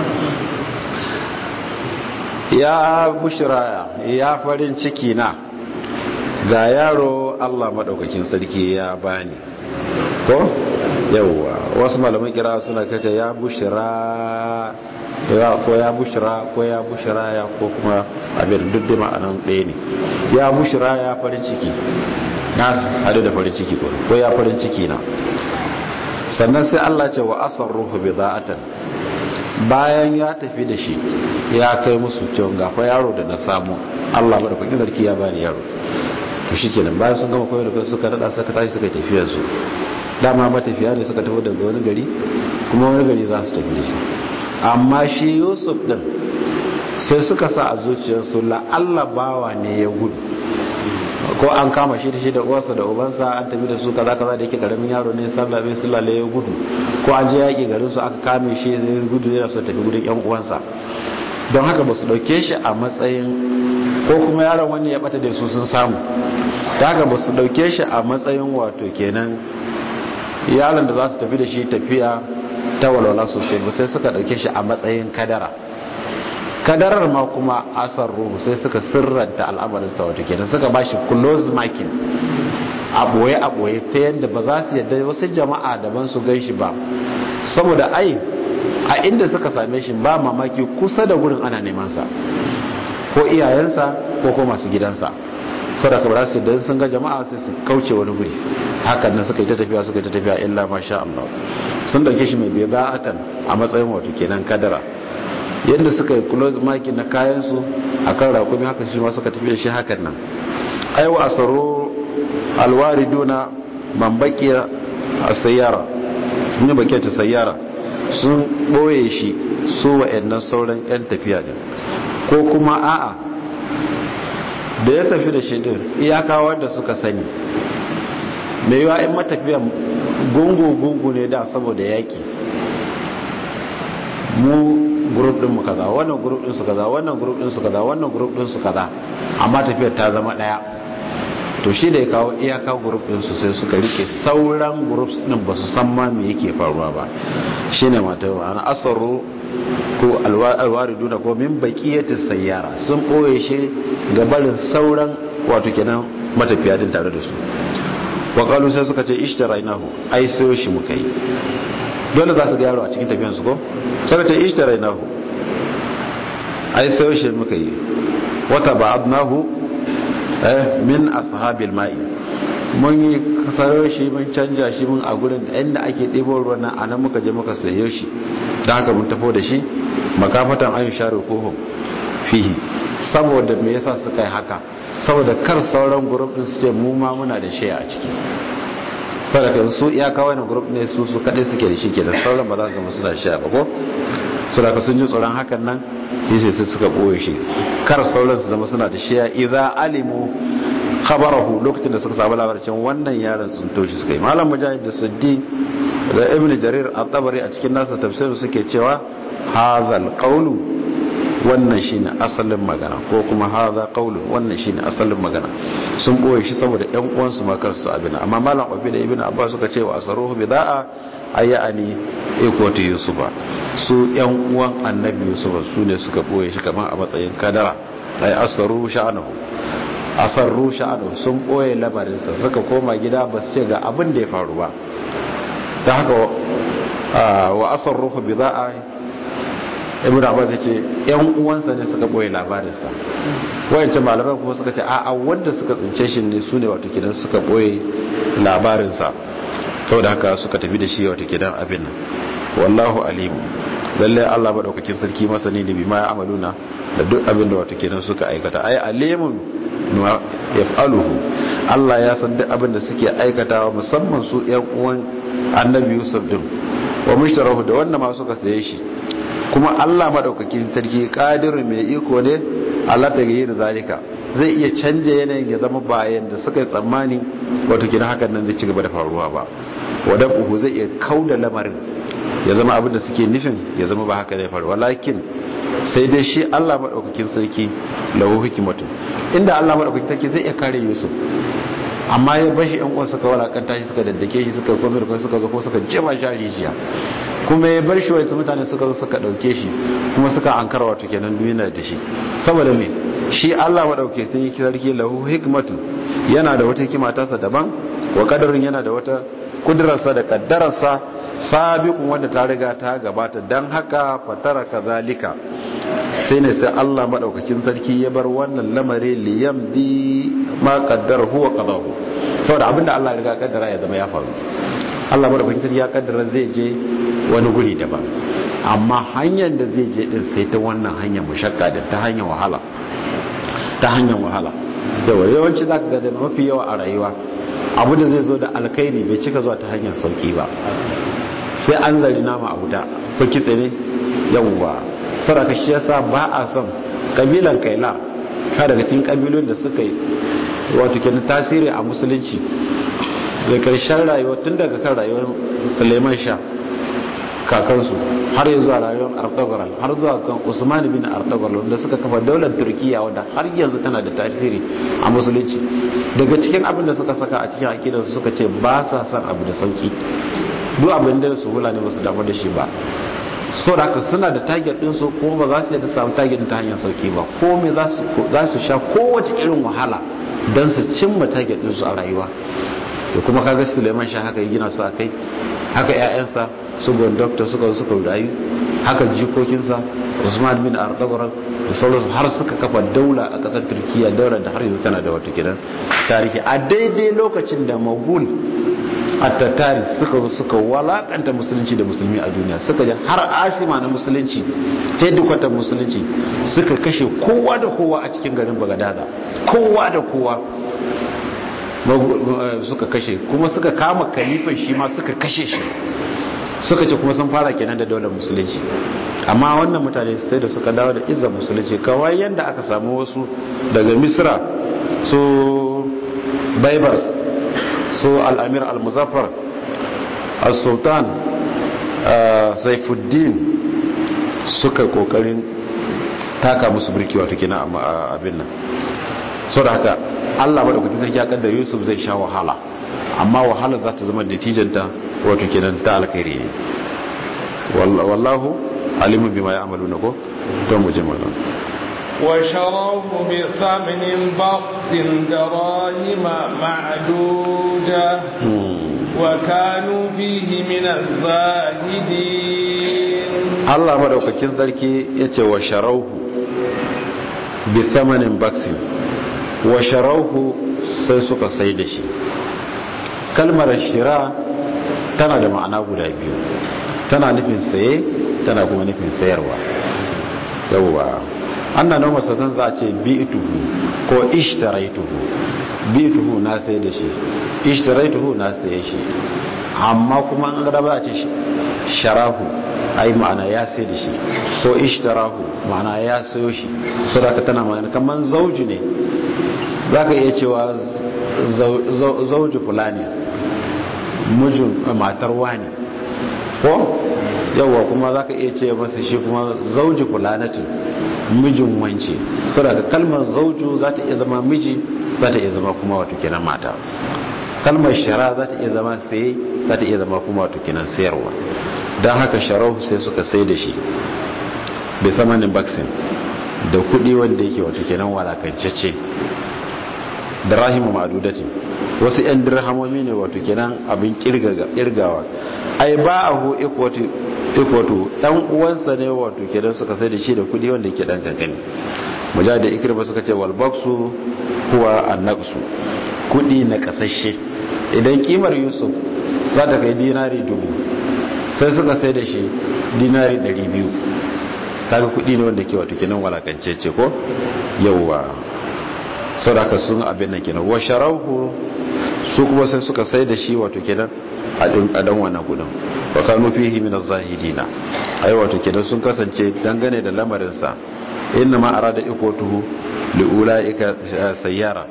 ya bushiraya ya farin ciki na ga yaro Allah madaukakin sarki ya bani ko yawa wasu malaman kira suna kace ya bushira ko ya bushira ya ko kuma abin duk da ma'anan ɗaya ne ya bushira ya farin ciki na hadu da farin ciki ko ya farin ciki na sannan sai Allah ce wa asarruhu bida'atan bayan ya tafi da shi ya kai musu cewa ga fa yaro da na samu Allah madaukakin sarki ya bani yaro to shikenan bayan sun gama koyar da suka rada suka tashi suka tafi su dama matafiya ne suka tafi daga wani gari kuma wani gari za su tafi da shi amma shi Yusuf din sai suka sa a zuciyarsu la'alla bawa ne ya gudu ko an kama shi da shi da uwarsa da ubansa an tafi da su kaza da yake karamin yaro ne sallale ya gudu ko an je yaƙi garin su aka kame shi zai gudu yana so tafi gudun yan uwansa don haka ba su dauke shi a matsayin ko kuma yaron wani ya bata da su sun samu ta haka ba su dauke shi a matsayin wato kenan yaron da za su tafi da shi tafiya ta walwala sosai ba sai suka dauke shi a matsayin kadarar ma kuma asar ruhu sai suka sirranta al'amarin sa wato kenan suka bashi close marking aboye ta yadda ba za su yadda wasu jama'a daban su gan shi ba saboda ai a inda suka same shi ba mamaki kusa da gurin ana neman sa ko iyayensa ko kuma masu gidansa sadaka ba su dan sun ga jama'a sai su kauce wani guri hakan nan suka yi ta tafiya illa masha Allah sun dauke shi mai bida'atan a matsayin wato kenan kadara yadda suka yi close marking na kayan su akan rakumi haka shi ma suka tafi da shi hakan nan aiwa asaro alwariduna man baqiya as-sayyara ne baqiya ta sayyara sun boye shi su wa'annan sauran yan tafiya din ko kuma a'a da ya tafi da shi din iyaka wanda suka sani mai yiwa in matafiya gungu ne da saboda yaki mu group din mu kaza wannan group din su kaza wannan group din su kaza wannan group din su kaza amma tafiyar ta zama daya to shi da ya kawo iyaka group din su sai suka rike sauran groups din ba su san ma me yake faruwa ba shine mata ana asaru to alwariduna ko min baqiyatis sayyara sun boye shi ga barin sauran wato kenan matafiya din tare da su wa qalu sai suka ce ishtarainahu ai sayo shi muka yi dole za su ga yaro a cikin tafiyan su ko sai ta ishtarainahu ai sayo shi muka yi wata ba'adnahu min ashabil ma'i mun yi sayo shi mun canja shi mun a gurin inda ake ɗebo ruwan nan anan muka je muka sayo shi da haka mun tafo da shi makafatan ayin share kohon fihi saboda me yasa suka yi haka saboda kar sauran group din su ce mu ma muna da shi a ciki saboda su iyaka wani group ne su kadai suke da shi ke da sauran ba za su zama suna shi ba ko saboda sun ji tsoron hakan nan sai suka boye shi kar sauran su zama suna da shi idza alimu khabarahu lokacin da suka samu labarin wannan yaron sun toshi suka yi malam mujahid da suddi da ibn jarir at-tabari a cikin nasa tafsir suke cewa hazal qawlu wannan shine asalin magana ko kuma haza qawlu wannan shine asalin magana sun boye shi saboda ƴan uwan su makar su abin amma malam abi da ibn abbas suka ce wa asaruhu bida'a ayani ikwatu yusufa su ƴan uwan annabi yusufa su ne suka boye shi kamar a matsayin kadara ay asaru sha'anahu sun boye lamarinsa suka koma gida ba su ce ga abin da ya faru ba da haka wa asarruhu bida'a ibn abbas ya ce yan uwansa ne suka boye labarinsa wayancan malaman kuma suka ce a'a wanda suka tsince shi ne su ne wato kidan suka boye labarinsa saboda haka suka tafi da shi wato kidan abin nan wallahu alim lalle Allah madaukakin sarki masani ne bima ya amaluna da duk abin da wato kidan suka aikata ai alimun ma yaf'aluhu Allah ya san duk abin da suke aikatawa musamman su yan uwan annabi Yusuf din wa mushtarahu da wanda ma suka saye shi kuma Allah madaukakin sarki qadir mai iko ne Allah ta gayi da zalika zai iya canje yanayin ya zama bayan da suka yi tsammani wato kina hakan nan zai ci gaba da faruwa ba wadan uhu zai iya kauda lamarin ya zama abin da suke nufin ya zama ba haka zai faru walakin sai dai shi Allah madaukakin sarki lahu hikmatu inda Allah madaukakin sarki zai iya kare Yusuf amma ya bashi yan uwan suka walakanta shi suka daddake shi suka komai da suka ga ko suka jima shi rijiya kuma ya bar shi wai mutane suka zo suka dauke shi kuma suka ankara wato kenan duniya da shi saboda me shi Allah madaukakin sarki lahu hikmatu yana da wata hikima ta sa daban wa qadarin yana da wata kudrarsa da kaddararsa sabiqun wanda ta riga ta gabata dan haka fatara kazalika sai ne sai Allah madaukakin sarki ya bar wannan lamari liyam bi ma qaddara huwa qadahu saboda abinda Allah ya riga kaddara ya zama ya faru Allah madaukakin sarki ya kaddara zai je wani guri daban amma hanyar da zai je din sai ta wannan hanyar mushakka da ta hanyar wahala yawanci zaka ga da mafi yawa a rayuwa abu da zai zo da alkhairi bai cika zuwa ta hanyar sauki ba sai an zari nama a wuta ko kitse ne yawwa saraka shi yasa ba a son kabilan kaila ka daga cikin kabilun da suka yi wato kenan tasiri a musulunci da karshen rayuwa tun daga kan rayuwar Suleiman Sha kakansu har yanzu a rayuwar Artagoral har zuwa kan Usman bin Artagoral wanda suka kafa daular Turkiya wanda har yanzu tana da tasiri a musulunci daga cikin abin da suka saka a cikin aqidarsu suka ce ba sa son abu da sauki duk abin da su hula ne ba su damu da shi ba so da haka suna da target din su kuma ba za su yadda samu target ta hanyar sauki ba ko me za su sha kowace irin wahala don su cimma target din su a rayuwa to kuma kaga Suleiman Sha haka ya gina su akai haka ƴaƴansa su gondokta suka rayu haka jikokinsa Usman bin Erdogan da sauransu har suka kafa daula a kasar Turkiya, daular da har yanzu tana da wata gidan tarihi a daidai lokacin da Mogul at-Tatari suka zo suka walakanta musulunci da musulmi a duniya, suka je har asima na musulunci, headquarter musulunci, suka kashe kowa da kowa a cikin garin Baghdad, kowa da kowa suka kashe, kuma suka kama kalifan shi ma suka kashe shi, suka ce kuma sun fara kenan da daular musulunci. Amma wannan mutane sai da suka dawo da izzar musulunci, kawai yanda aka samu wasu daga Misra su Baibars, su al-Amir al-Muzaffar, al-Sultan Saifuddin suka kokarin taka musu birki wato kenan abin nan. Saboda haka Allah madaukakin sarki ya kaddara Yusuf zai sha wahala, amma wahalar za ta zama natijanta wato kenan ta alkhairi ne. Wallahu alimun bima ya'maluna ko don mu je mallan. Wa sharawhu bi thamanin baqsin darahima ma'duda wa kanu fihi min az-zahidin. Allah madaukakin sarki yace wa sharawhu bi thamanin baqsin, wa sharawhu sai suka sai da shi. Kalmar shira tana da ma'ana guda biyu, tana nufin saye tana kuma nufin sayarwa. Yawwa annan nan masakan za a ce bi'tuhu ko ishtaraituhu. Bi'tuhu na sai da shi, ishtaraituhu na saye shi. Amma kuma an ga ba a ce sharahu ai ma'ana ya sai da shi, ko ishtarahu ma'ana ya sayo shi. Saboda tana ma'ana kaman zauji ne, zaka iya cewa zauji fulani, mijin matar wani, ko yawa kuma zaka iya ce masa shi kuma zauji fulanatin, mijin wance. Saboda kalmar zauju za ta iya zama miji, za ta iya zama kuma wato kenan mata. Kalmar shara za ta iya zama saye, za ta iya zama kuma wato kenan sayarwa. Don haka sharahu sai suka sai da shi bi thamanin baksin, da kudi wanda yake wato kenan walakancece, darahimu ma'dudatin, wasu yan dirhamomi ne wato kenan abin kirgawa. Ai ba'ahu ikwatu dan uwansa ne wato kenan suka sai da shi da kudi wanda yake dan kankani. Mujahid da Ikrima suka ce wal baksu huwa an-naqsu, kudi na kasashe. Idan kimar Yusuf za ta kai dinari 1000, sai suka sai da shi dinari 200, kaga kudi ne wanda ke wato kenan walakancece ko yawa. Sadaka sun abin nan kenan. Wa sharahu su kuma sai suka sai da shi wato kenan a dan wannan kudin. Wa kanu fihi min az-zahidina, ai wato kenan sun kasance dangane da lamarin sa, inna ma arada ikwatuhu li ulaika sayyara,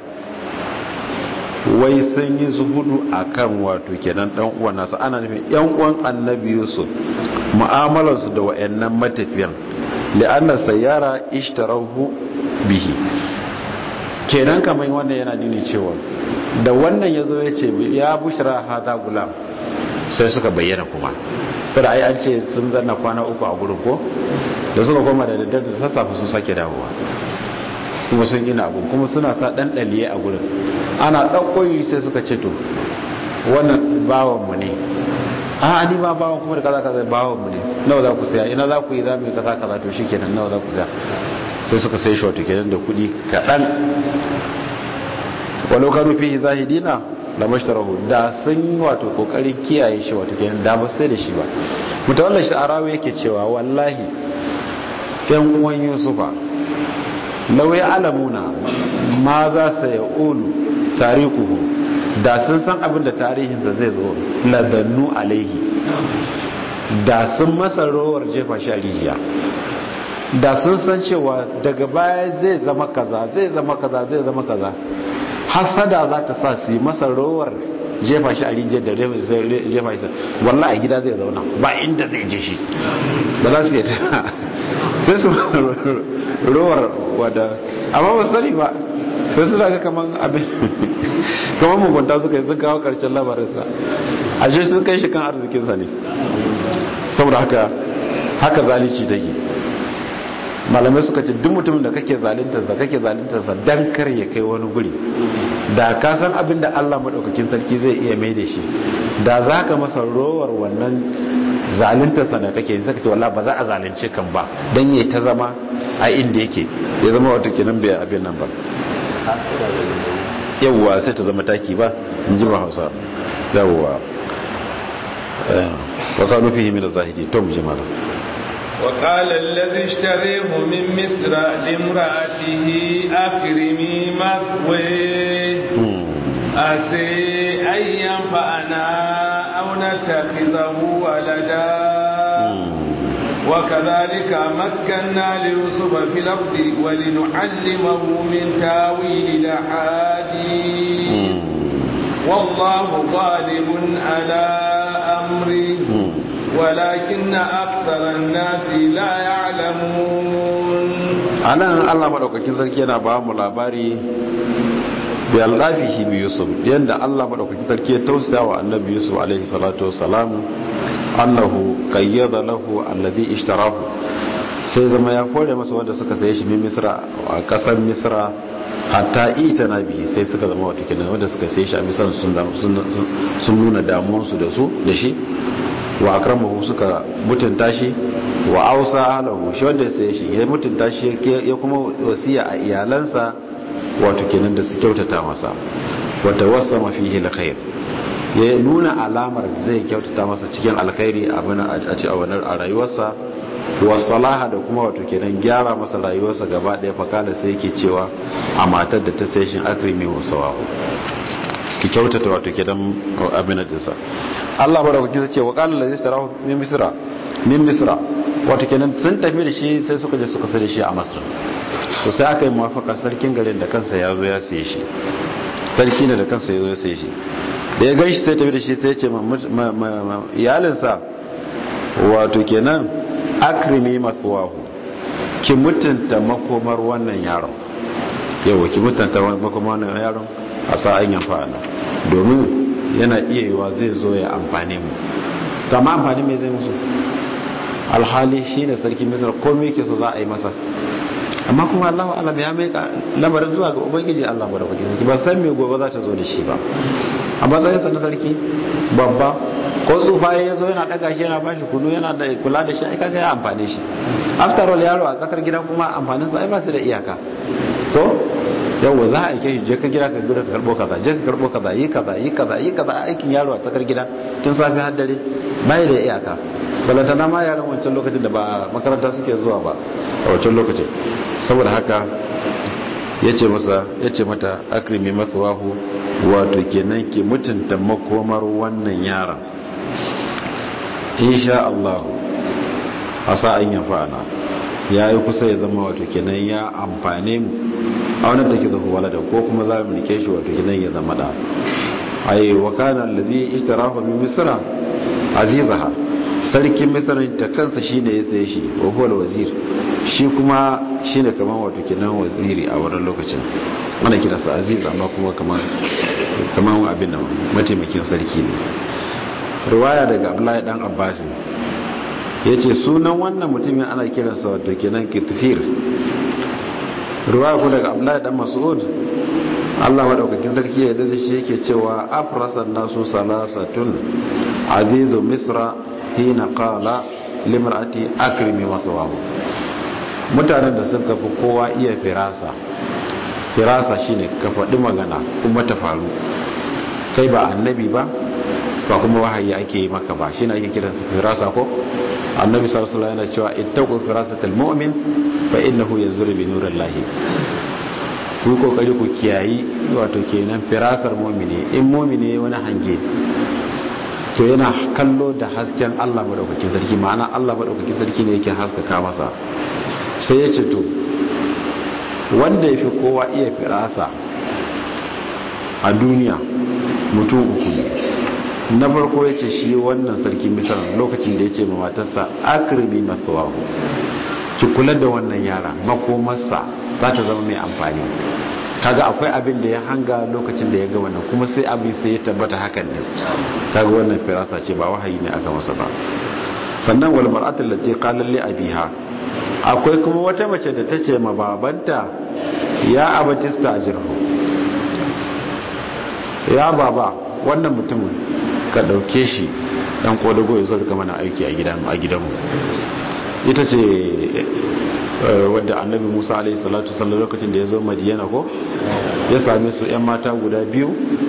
wai sun yi zuhudu akan wato kenan dan uwan nasa, ana nufin yan uwan annabi Yusuf, mu'amalar su da wayannan matafiyan, li'anna sayyara ishtarahu bihi. Kenan kamar wannan yana nuni cewa da wannan yazo ya ce ya bushra hada gulam, sai suka bayyana kuma. Kada ai an ce sun zanna kwana 3 a gurin ko, da suka koma da daddare da sassafe sun sake dawowa, kuma sun gina abu, kuma suna sa dan daliye a gurin. Ana daukoyi sai suka ce to wannan bawan mu ne, a ni ba bawan kuma da kaza bawan mu ne, nawa za ku saya, ina za ku yi, za mu yi kaza to shikenan nawa za ku saya. Sai suka sai shi wato kenan da kudi kadan. Walau kanu fihi zahidina la mashtarahu, da sun wato kokarin kiyaye shi wato kenan da ba sai da shi ba. Mutawalla shi arawi yake cewa wallahi yan uwan Yusufa law ya'lamuna ma za sa yaqulu tarikuhu, da sun san abin da tarihinsa zai zo, ladannu alaihi, da sun masa rowar jefa shi a rijiya. Da sun san cewa daga baya zai zama kaza, zai zama kaza, zai zama kaza, hasada za ta sa su yi masa rowar jefa shi a rijiyar da jefa shi, wallahi a gida zai zauna ba inda zai je shi, ba za su yi ta sai su rowar wadda, amma ba sani ba, sai suna ga kaman abin kamar mugunta suka yi, sun kawo karshen labarinsa, a shi sun kai shi kan arzikinsa ne. Saboda haka zalici take. Malamai suka ce duk mutumin da kake zaluntarsa dan kar ya kai wani guri, da ka san abin da Allah madaukakin sarki zai iya mai da shi, da za ka masa rowar wannan zalunta sana take sai ka ce wallahi ba za a zalunce kan ba dan yayi ta zama a inda yake ya zama wato kenan bai abin nan ba yawwa sai ta zama taki ba in ji ba Hausa yawwa wa kanu fihi min az-zahidi to mu ji malam وقال الذي اشتريه من مصر لامرأته أكرمي مثواه عسى أن ينفعنا أو نتخذه ولدا وكذلك مكنا ليوسف في الأرض ولنعلمه من تاويل الأحاديث والله غالب على أمره ولكن أكثر الناس لا يعلمون. أنا الله مدوكاكين sarki yana ba mu labari bi allafihi bi yusuf yanda Allah madaukakin sarki ya tausaya wa annabi yusuf alaihi salatu wassalam annahu qayyada lahu alladhi ishtarahu sai zama ya kore masa wanda suka saye shi min misra a kasar misra hatta ita nabi sai suka zama wato kenan wanda suka saye shi a misra sun nuna damuwarsu da shi wa akramahu suka mutunta shi wa ausa lahu shi wanda sai shi ya mutunta shi ya kuma wasiya a iyalansa wato kenan da su kyautata masa wa tawassama fihi alkhair ya nuna alamar zai kyautata masa cikin alkhairi abin a ci a wannan a rayuwarsa wa salaha da kuma wato kenan gyara masa rayuwarsa gaba daya fakala sai yake cewa a matar da ta sai shin akrimi wa sawahu ki kyautata wato kenan abin da sa Allah baraka sai ce wa qala allazi istarahu min misra wato kenan sun tafi da shi sai suka je suka sare shi a Masar to sai aka yi muwafaka sarkin garin da kansa ya zo ya saye shi sarki ne da kansa ya zo ya saye shi da ya gan shi sai tafi da shi sai ya ce iyalinsa wato kenan akrimi mathwahu ki mutunta makomar wannan yaron yawa ki mutunta makomar wannan yaron a sa'an ya fa'ala domin yana iya yiwa zai zo ya amfane mu kama amfani mai zai musu alhali shine sarki misar komai yake so za a yi masa amma kuma Allahu alam ya mai lamarin zuwa ga ubangiji Allah barkake sarki ba san me gobe za ta zo da shi ba amma sai sanin sarki babba ko tsufa ya zo yana daga shi yana bashi kunu yana da kula da shi ai kaga ya amfane shi after all yaro a tsakar gida kuma amfanin sa ai ba su da iyaka to yawa za a aike shi je ka gida ka gida ka karbo kaza je ka karbo kaza yi kaza aikin yaro a tsakar gida tun safi har dare bai da iyaka balantana ma yaran wancan lokacin da ba makaranta suke zuwa ba a wancan lokacin saboda haka yace mata akrimi mathwahu wato kenan ki mutunta makomar wannan yaron insha Allah asa an yafa'ana yayi kusa ya zama wato kenan ya amfane mu a wannan take da walada ko kuma za mu rike shi wato kenan ya zama da ai wa kana alladhi ishtarahu min misra azizaha sarkin misra ta kansa shine ya saye shi wa huwa wazir shi kuma shine kaman wato kenan waziri a wannan lokacin ana kira sa aziz amma kuma kaman abin nan mataimakin sarki ne riwaya daga Abdullahi dan Abbas yace sunan wannan mutumin ana kiransa wato kenan kitfir riwaya ko daga Abdullahi dan Mas'ud Allah madaukakin sarki ya dace shi yake cewa afrasan nasu salasatun azizu misra hina qala limra'ati akrimi mathwahu mutanen da suka fi kowa iya firasa shine ka faɗi magana kuma ta faru kai ba annabi ba kuma wahayi ake yi maka ba shine ake kiransa firasa ko annabi sallallahu alaihi wasallam yana cewa ittaqu firasatal mu'min fa innahu yanzuru bi nurillahi ku kokari ku kiyayi wato kenan firasar mu'mini in mu'mini wani hange to yana kallo da hasken Allah madaukakin sarki ma'ana Allah madaukakin sarki ne yake haskaka masa sai ya ce to wanda yafi kowa iya firasa a duniya mutum uku ne na farko ya ce shi wannan sarki misal lokacin da ya ce ma matarsa akrimi mathwahu ki kula da wannan yara makomarsa za ta zama mai amfani kaga akwai abin da ya hanga lokacin da ya ga wannan kuma sai abin sai ya tabbata hakan ne kaga wannan firasa ce ba wahayi ne aka masa ba sannan wal mar'atul lati qalat li abiha akwai kuma wata mace da ta ce ma babanta ya abatista ajirhu ya baba wannan mutumin ka dauke shi dan kodago ya zo rika mana aiki a gidanmu ita ce wadda annabi Musa alaihi salatu wasallam lokacin da ya zo Madiyana ko ya same su yan mata guda biyu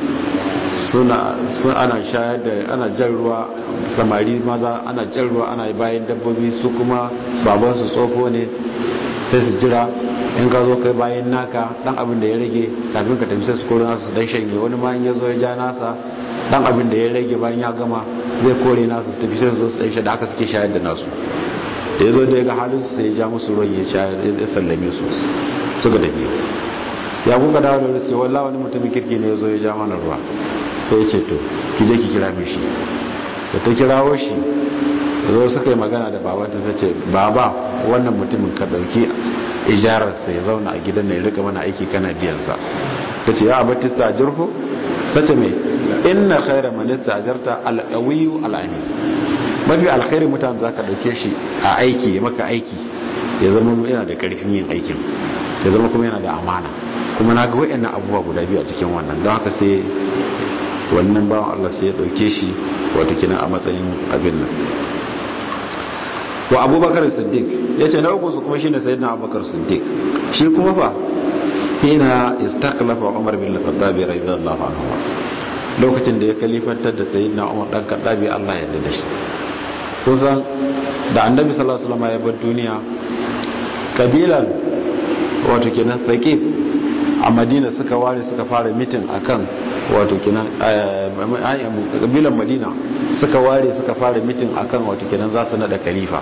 ana shayar da ana jan ruwa, samari maza ana jan ruwa ana bayan dabbobi, su kuma babansu tsofo ne sai su jira in ka zo kai bayan naka dan abin da ya rage kafin ka tafi sai su kore nasu dan shanye, wani ma in ya zo ya ja nasa dan abin da ya rage bayan ya gama zai kore nasu su tafi sai su zo su dan da aka suke shayar da nasu. Da ya zo da ya ga halin su sai ya ja musu ruwan ya sallame su suka tafi. Ya kuka dawo da sai wallahi wani mutumin kirki ne ya zo ya ja mana ruwa, sai ya ce to ki je ki kira mishi. Da ta kirawo shi zo suka yi magana da babanta sai ce baba wannan mutumin ka dauki ijararsa ya zauna a gidan ya rika mana aiki kana biyansa. Ta ce ya abatista jirhu ta ce mai inna khaira manista ajarta al'awiyu al'ani, mafi alkhairin mutane za ka dauke shi a aiki ya maka aiki ya zama yana da karfin yin aikin, ya zama kuma yana da amana. Kuma na ga wa'annan abubuwa guda biyu a cikin wannan, don haka sai wannan bawan Allah sai ya dauke shi wato kina a matsayin abin nan. Wa abubakar siddiq ya ce na uku su kuma shine sayyidina abubakar siddiq, shi kuma fa hina istaklafa umar bin al-khattab radiyallahu anhu, lokacin da ya kalifantar da sayyidina umar dan khattabi Allah ya yarda da shi. Kusan da annabi sallallahu alaihi wasallam ya bar duniya, kabilan wato kenan Thaqif a Madina suka ware suka fara mitin akan wato kenan kabilan Madina suka ware suka fara mitin akan wato kenan za su nada khalifa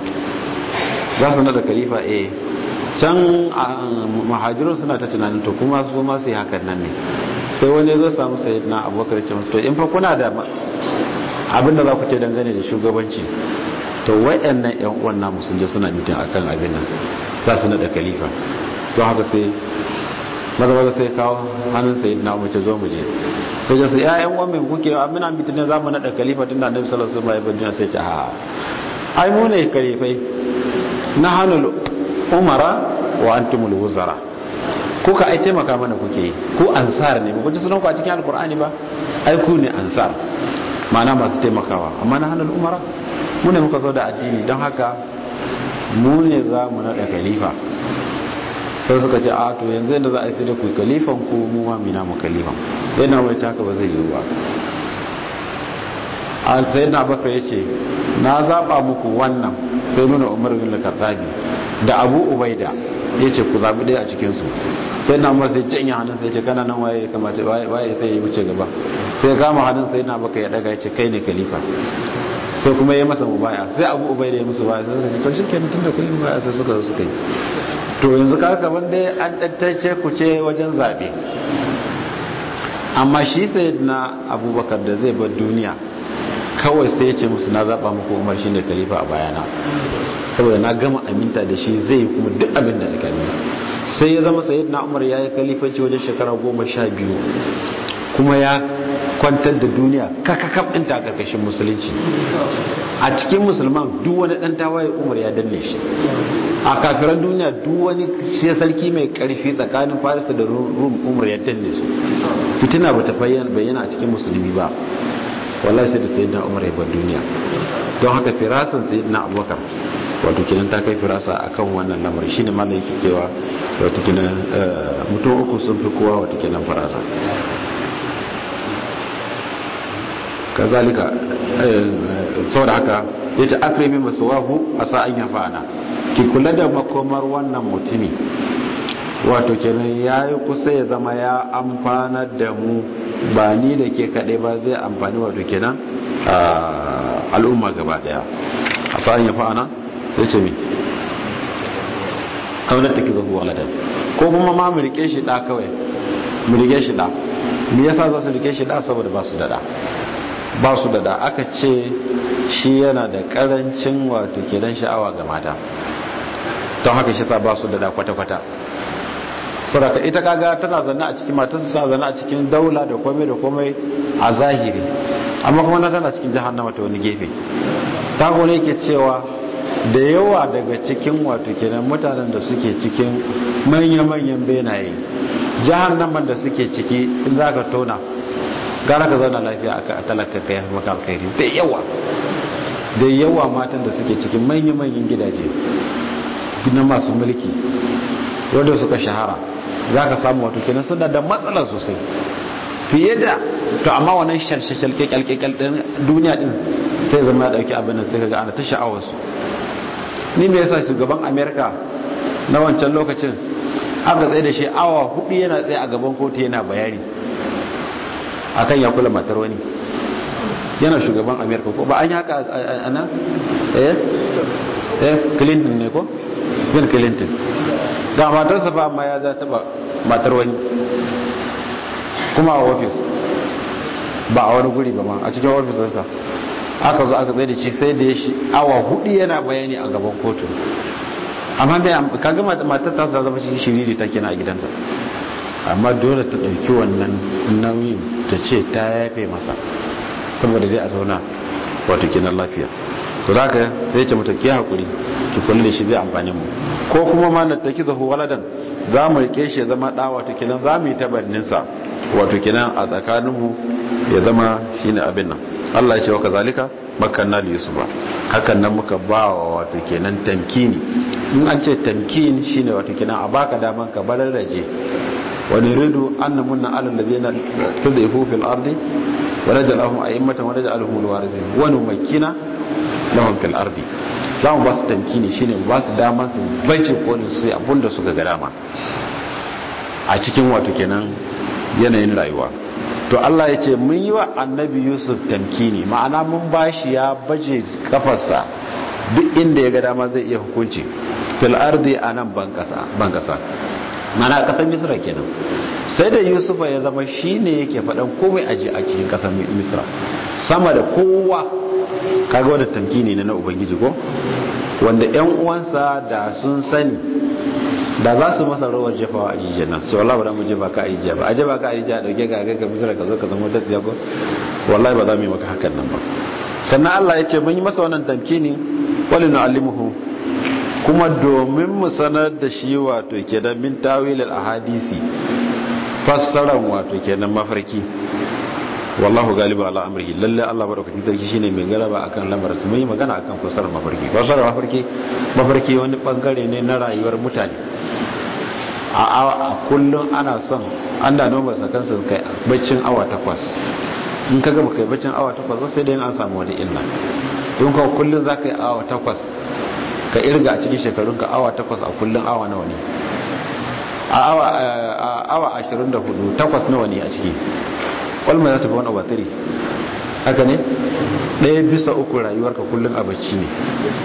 can muhajirun suna ta tunanin to kuma su ma su yi hakan nan ne. Sai wani ya zo samu sayyidina abubakar ce musu to in fa kuna da abinda za ku ce dangane da shugabanci, to wayannan yan uwan namu sun je suna mitin akan abin nan za su nada khalifa. Don haka sai maza sai kawo hannun sayyidina umar ce zo mu je. Sai ya sai ƴaƴan uwan mai kuke amina mitin ne za mu nada khalifa tunda annabi sallallahu alaihi wasallam ya bayyana, sai ce a ai mu ne khalifai na hanul umara wa antumul wuzara, kuka ai taimaka mana kuke yi, ku ansar ne ku ji sunan ku a cikin alqur'ani ba, ai ku ne ansar ma'ana masu taimakawa, amma na hanul umara mu ne muka zo da addini, don haka mu ne za mu nada khalifa. Sai suka ce a to yanzu yadda za a yi sai da ku khalifan ku mu ma mina mu khalifan, yana wai haka ba zai yi ba. Al sayyidina Abubakar yace na zaba muku wannan, sai nuna Umar bin Khattab da Abu Ubaida yace ku zabi dai a cikin su. Sai na Umar sai janye hannun sai yace kana nan waye kamata waye sai ya wuce gaba, sai ya kama hannun sayyidina Abubakar ya daga yace kai ne khalifa. Sai kuma ya masa mubaya, sai Abu Ubaida ya musu baya, sai to shikenan tunda kun yi mubaya sai suka zo suka yi. To yanzu kaga ban dai an dattace ku ce wajen zabe. Amma shi sayyidina Abubakar da zai bar duniya kawai sai ya ce musu na zaba muku Umar shine khalifa a bayana, saboda na gama aminta da shi zai yi kuma duk abin da aka yi. Sai ya zama sayyidina Umar ya yi khalifanci wajen shekara 12 kuma ya kwantar da duniya kakakaf ɗin ta karkashin musulunci. A cikin musulman duk wani ɗan tawaye Umar ya danne shi. A kafiran duniya duk wani sarki mai ƙarfi tsakanin Faris da Rum Umar ya danne su. Fitina bata bayyana a cikin musulmi ba, wallahi sai da sayyidina Umar ya bar duniya. Don haka firasan sayyidina Abubakar wato kinan ta kai firasa akan wannan lamarin, shine malai yake cewa wato kinan mutum uku sun fi kowa wato kinan farasa. Kazalika saboda haka yace akrimi masawahu asa an yafana, ki kula da makomar wannan mutumi wato kenan yayi kusa ya zama ya amfana da mu, ba ni da ke kaɗai ba zai amfani wato kenan al'umma gaba daya. A sa'an ya fa'ana sai ce mi kaunar take zahu waladan, ko kuma ma mu rike shi da kawai, mu rike shi da. Me yasa za su rike shi da? Saboda ba su da aka ce shi yana da karancin wato kenan sha'awa ga mata, don haka shi sa ba su da kwata-kwata. saboda ita kaga tana zanna a cikin matarsa, tana zanna a cikin daula da komai a zahiri, amma kuma na tana cikin jahannama ta wani gefe. Ta gone yake cewa da yawa daga cikin wato kenan mutanen da suke cikin manya-manyan benaye, jahannaman da suke ciki in za ka tona gara ka zauna lafiya a talaka kai maka alkhairi da yawa. da yawa matan da suke cikin manyan gidaje na masu mulki wanda suka shahara za ka samu wato kenan suna da matsala sosai fiye da to amma wannan shalshashal kekalkekal din duniya din sai zama ya dauki abin nan sai kaga ana ta sha'awar su ni me yasa shugaban America na wancan lokacin aka tsaye da shi awa 4 yana tsaye a gaban kotu yana bayani akan ya kula matar wani yana shugaban America ko ba an yi haka anan Clinton ne ko Bill Clinton ga matarsa ba amma ya za ta ba matar wani kuma a ofis ba a wani guri ba ma a cikin ofisinsa aka zo aka tsaye da shi sai da ya shi awa 4 yana bayani a gaban kotu amma bai kaga matar ta zama shi shiriri ta kina a gidansa amma dole ta ɗauki wannan nauyin ta ce ta yafe masa saboda dai a zauna wato kinan lafiya to da ka zai ce mata ki hakuri ki kula da shi zai amfani mu ko kuma ma na taki zahu waladan za mu rike shi ya zama da wato kinan za mu yi tabanninsa wato kinan a tsakaninmu ya zama shine abin nan Allah ya ce wa kazalika makanna li yusufa hakan nan muka ba wa wato kenan tamkini in an ce tamkin shine wato kenan a baka daman ka bararraje wani ridu annamunna alal ladina tudhifu fil ardi wa naj'alahum a'immatan wa naj'aluhum alwarithin wa numakkina lahum fil ardi zamu ba su tamkini shine ba su daman su bace kolin su sai abunda suka ga dama a cikin wato kenan yanayin rayuwa to Allah ya ce mun yi wa annabi Yusuf tamkini ma'ana mun bashi ya baje kafarsa duk inda ya ga dama zai iya hukunci fil ardi anan ban kasa mana kasar Misra kenan sai da Yusuf ya zama shine yake faɗan komai aji a cikin kasar Misra sama da kowa kaga wannan tamkini ne na ubangiji ko wanda ƴan uwansa da sun sani da za su masa rawar jefawa a rijiyar nan sai wallahi ba za mu jefa ka a rijiya ba a jefa ka a rijiya dauke ka Misra ka zo ka zama tafiya ko wallahi ba za mu yi maka hakan nan ba sannan Allah ya ce mun yi masa wannan tamkini walinu allimuhu kuma domin mu sanar da shi wato kenan min tawilil ahadisi fassaran wato kenan mafarki wallahu galiba ala amrihi lalle Allah madaukakin sarki shine mai galaba akan lamarin su mai magana akan fassarar mafarki wani bangare ne na rayuwar mutane a kullum ana son an da nomar sakansa kai baccin awa 8 in kaga baka yi baccin awa 8 ba sai dai an samu wani illa don ka kullum zaka yi awa 8 ka irga a cikin shekarunka awa 8 a kullum awa nawa ne a awa 24 8 nawa ne a ciki kwalma za ta fi wani abatiri haka ne 1/3 rayuwarka kullum a bacci ne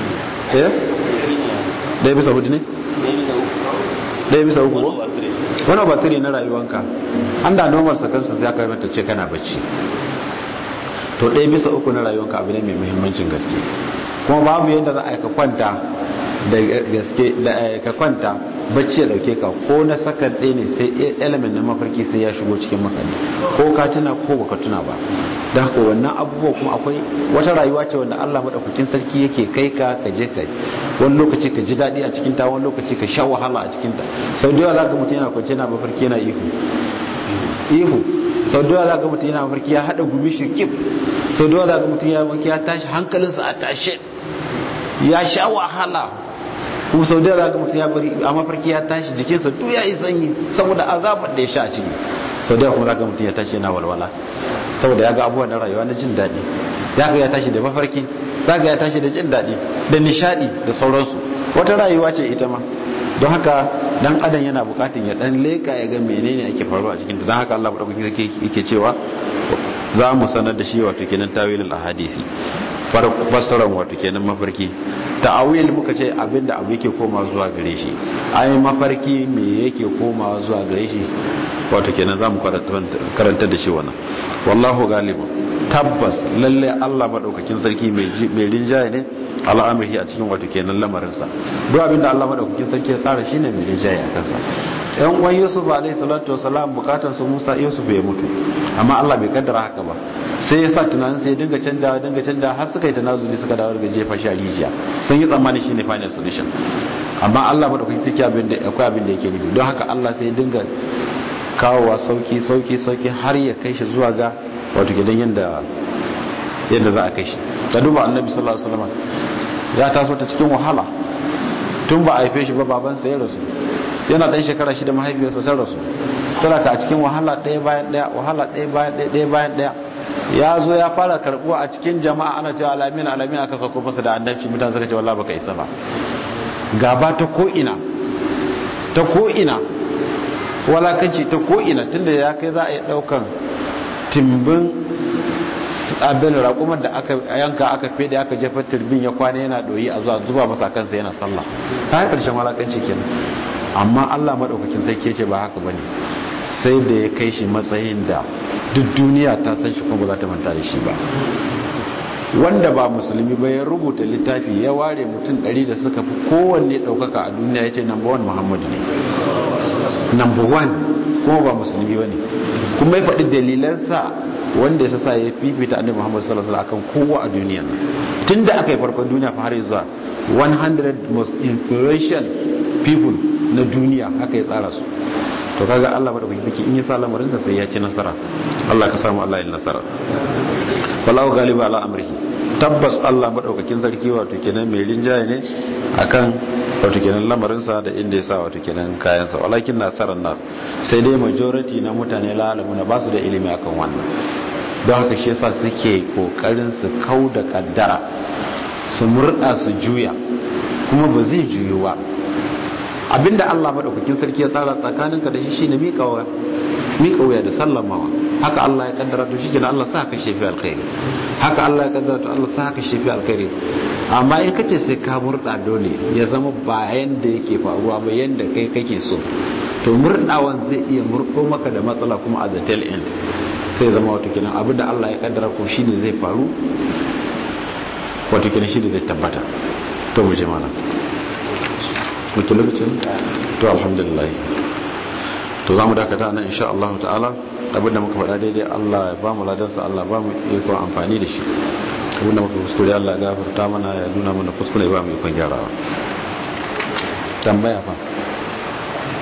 1/4 ne 1/3 ko wani abatiri na rayuwanka an da normal sakansu ya kai mata ce kana bacci to 1/3 na rayuwanka abu ne mai muhimmancin gaske kuma babu yadda za a ka kwanta da gaske da ka kwanta bacci ya dauke ka ko na sakan ɗaya ne sai element na mafarki sai ya shigo cikin makalli ko ka tuna ko baka tuna ba da haka wannan abubuwa kuma akwai wata rayuwa ce wanda Allah madaukakin sarki yake kai ka je ka wani lokaci ka ji daɗi a cikin ta wani lokaci ka sha wahala a cikin ta sau da yawa za ka mutum yana kwance yana mafarki yana ihu sau da yawa za ka mutum yana mafarki ya haɗa gumi shirkif sau da yawa za ka mutum ya mafarki ya tashi hankalinsa a tashe ya sha wahala kuma sau da za ka mutu ya bari a mafarki ya tashi jikinsa duk ya yi sanyi saboda azabar da ya sha a ciki sau da kuma za ka mutu ya tashi yana walwala saboda ya ga abubuwa na rayuwa na jin daɗi ya ga ya tashi da mafarki za ga ya tashi da jin daɗi da nishaɗi da sauransu wata rayuwa ce ita ma don haka dan adam yana bukatun ya dan leka ya ga menene ake faruwa a cikin ta don haka Allah madaukakin yake cewa za mu sanar da shi wato kenan tawilul ahadisi fassarar wato kenan mafarki ta'awil muka ce abinda abu yake koma zuwa gare shi ai mafarki me yake koma zuwa gare shi wato kenan zamu karanta da shi wannan wallahu galibu tabbas lalle Allah madaukakin sarki mai rinjaye ne al'amari a cikin wato kenan lamarin sa duk abinda Allah madaukakin sarki ya tsara shine mai rinjaye a kansa yan uwan Yusuf alayhi salatu wasalam bukatan su Musa Yusuf ya mutu amma Allah bai kaddara haka ba sai ya sa tunanin sai dinga canja har suka yi tanazuli suka dawo daga jefa shi a rijiya sun yi tsammani shine final solution amma Allah madaukakin sarki akwai abin da yake nufi don haka Allah sai ya dinga kawowa sauki har ya kai shi zuwa ga wato gidan yanda yadda za a kai shi. ka duba annabi sallallahu alaihi wasallam ya taso ta cikin wahala tun ba a haife shi ba babansa ya rasu, yana dan shekara 6 mahaifiyarsa ta rasu, saraka a cikin wahala ɗaya bayan ɗaya ya zo ya fara karbuwa a cikin jama'a, ana cewa alamin aka sauko masa da annabci, mutane suka ce wallahi baka isa ba, gaba ta ko'ina walakanci ta ko'ina, tunda ya kai za a yi daukan timbin abin raƙumar da aka yanka aka fede aka jefar turbin ya kwana yana doyi a zuba masa kansa yana sallah, ta yi ƙarshen walakanci kenan. amma Allah maɗaukakin sarki ce ba haka bane, sai da ya kai shi matsayin da duk duniya ta san shi kuma ba za ta manta da shi ba. wanda ba musulmi ba ya rubuta littafi ya ware mutum 100 da suka fi kowanne ɗaukaka a duniya, ya ce number 1 Muhammadu ne, number 1, kuma ba musulmi ba ne, kuma ya faɗi dalilansa wanda ya sa ya fifita annabi Muhammad sallallahu alaihi wasallam akan kowa a duniya. Tunda aka yi farkon duniya fa har zuwa 100 most influential people na duniya haka ya tsara su. to kaga Allah madaukaki take in ya sa lamarin sa sai ya ci nasara. Allah ka samu Allah ya nasara. wallahu galiba ala amrihi, tabbas Allah madaukakin sarki wato kenan mai rinjaye ne akan wato kenan lamarin sa da inda ya sa wato kenan kayan sa. walakin na tsaran nas, sai dai majority na mutane la alamuna ba su da ilimi akan wannan. don haka shi yasa suke kokarin su kauda kaddara, su murda su juya, kuma ba zai juyo ba. abinda Allah madaukakin sarki ya tsara tsakaninka da shi shine miƙa wuya da sallamawa. haka Allah ya kaddara to shi kenan, Allah sa ka shefi alkhairi. haka Allah ya kaddara to Allah sa ka shefi alkhairi. amma in kace sai ka murda dole ya zama ba yanda yake faruwa ba, yanda kai kake so, to murdawan zai iya murdo maka da matsala kuma a the tail end sai zama wato kenan abinda Allah ya kaddara ko shine zai faru, wato kenan shine zai tabbata. to mu je mana mutu lokacin to alhamdulillah, to zamu dakata nan insha Allah ta'ala. abinda muka faɗa daidai Allah ya ba mu ladansa, Allah ba mu iko amfani da shi. abinda muka kuskure Allah ya gafarta mana, ya nuna mana kuskure, ya ba mu ikon gyarawa. tambaya fa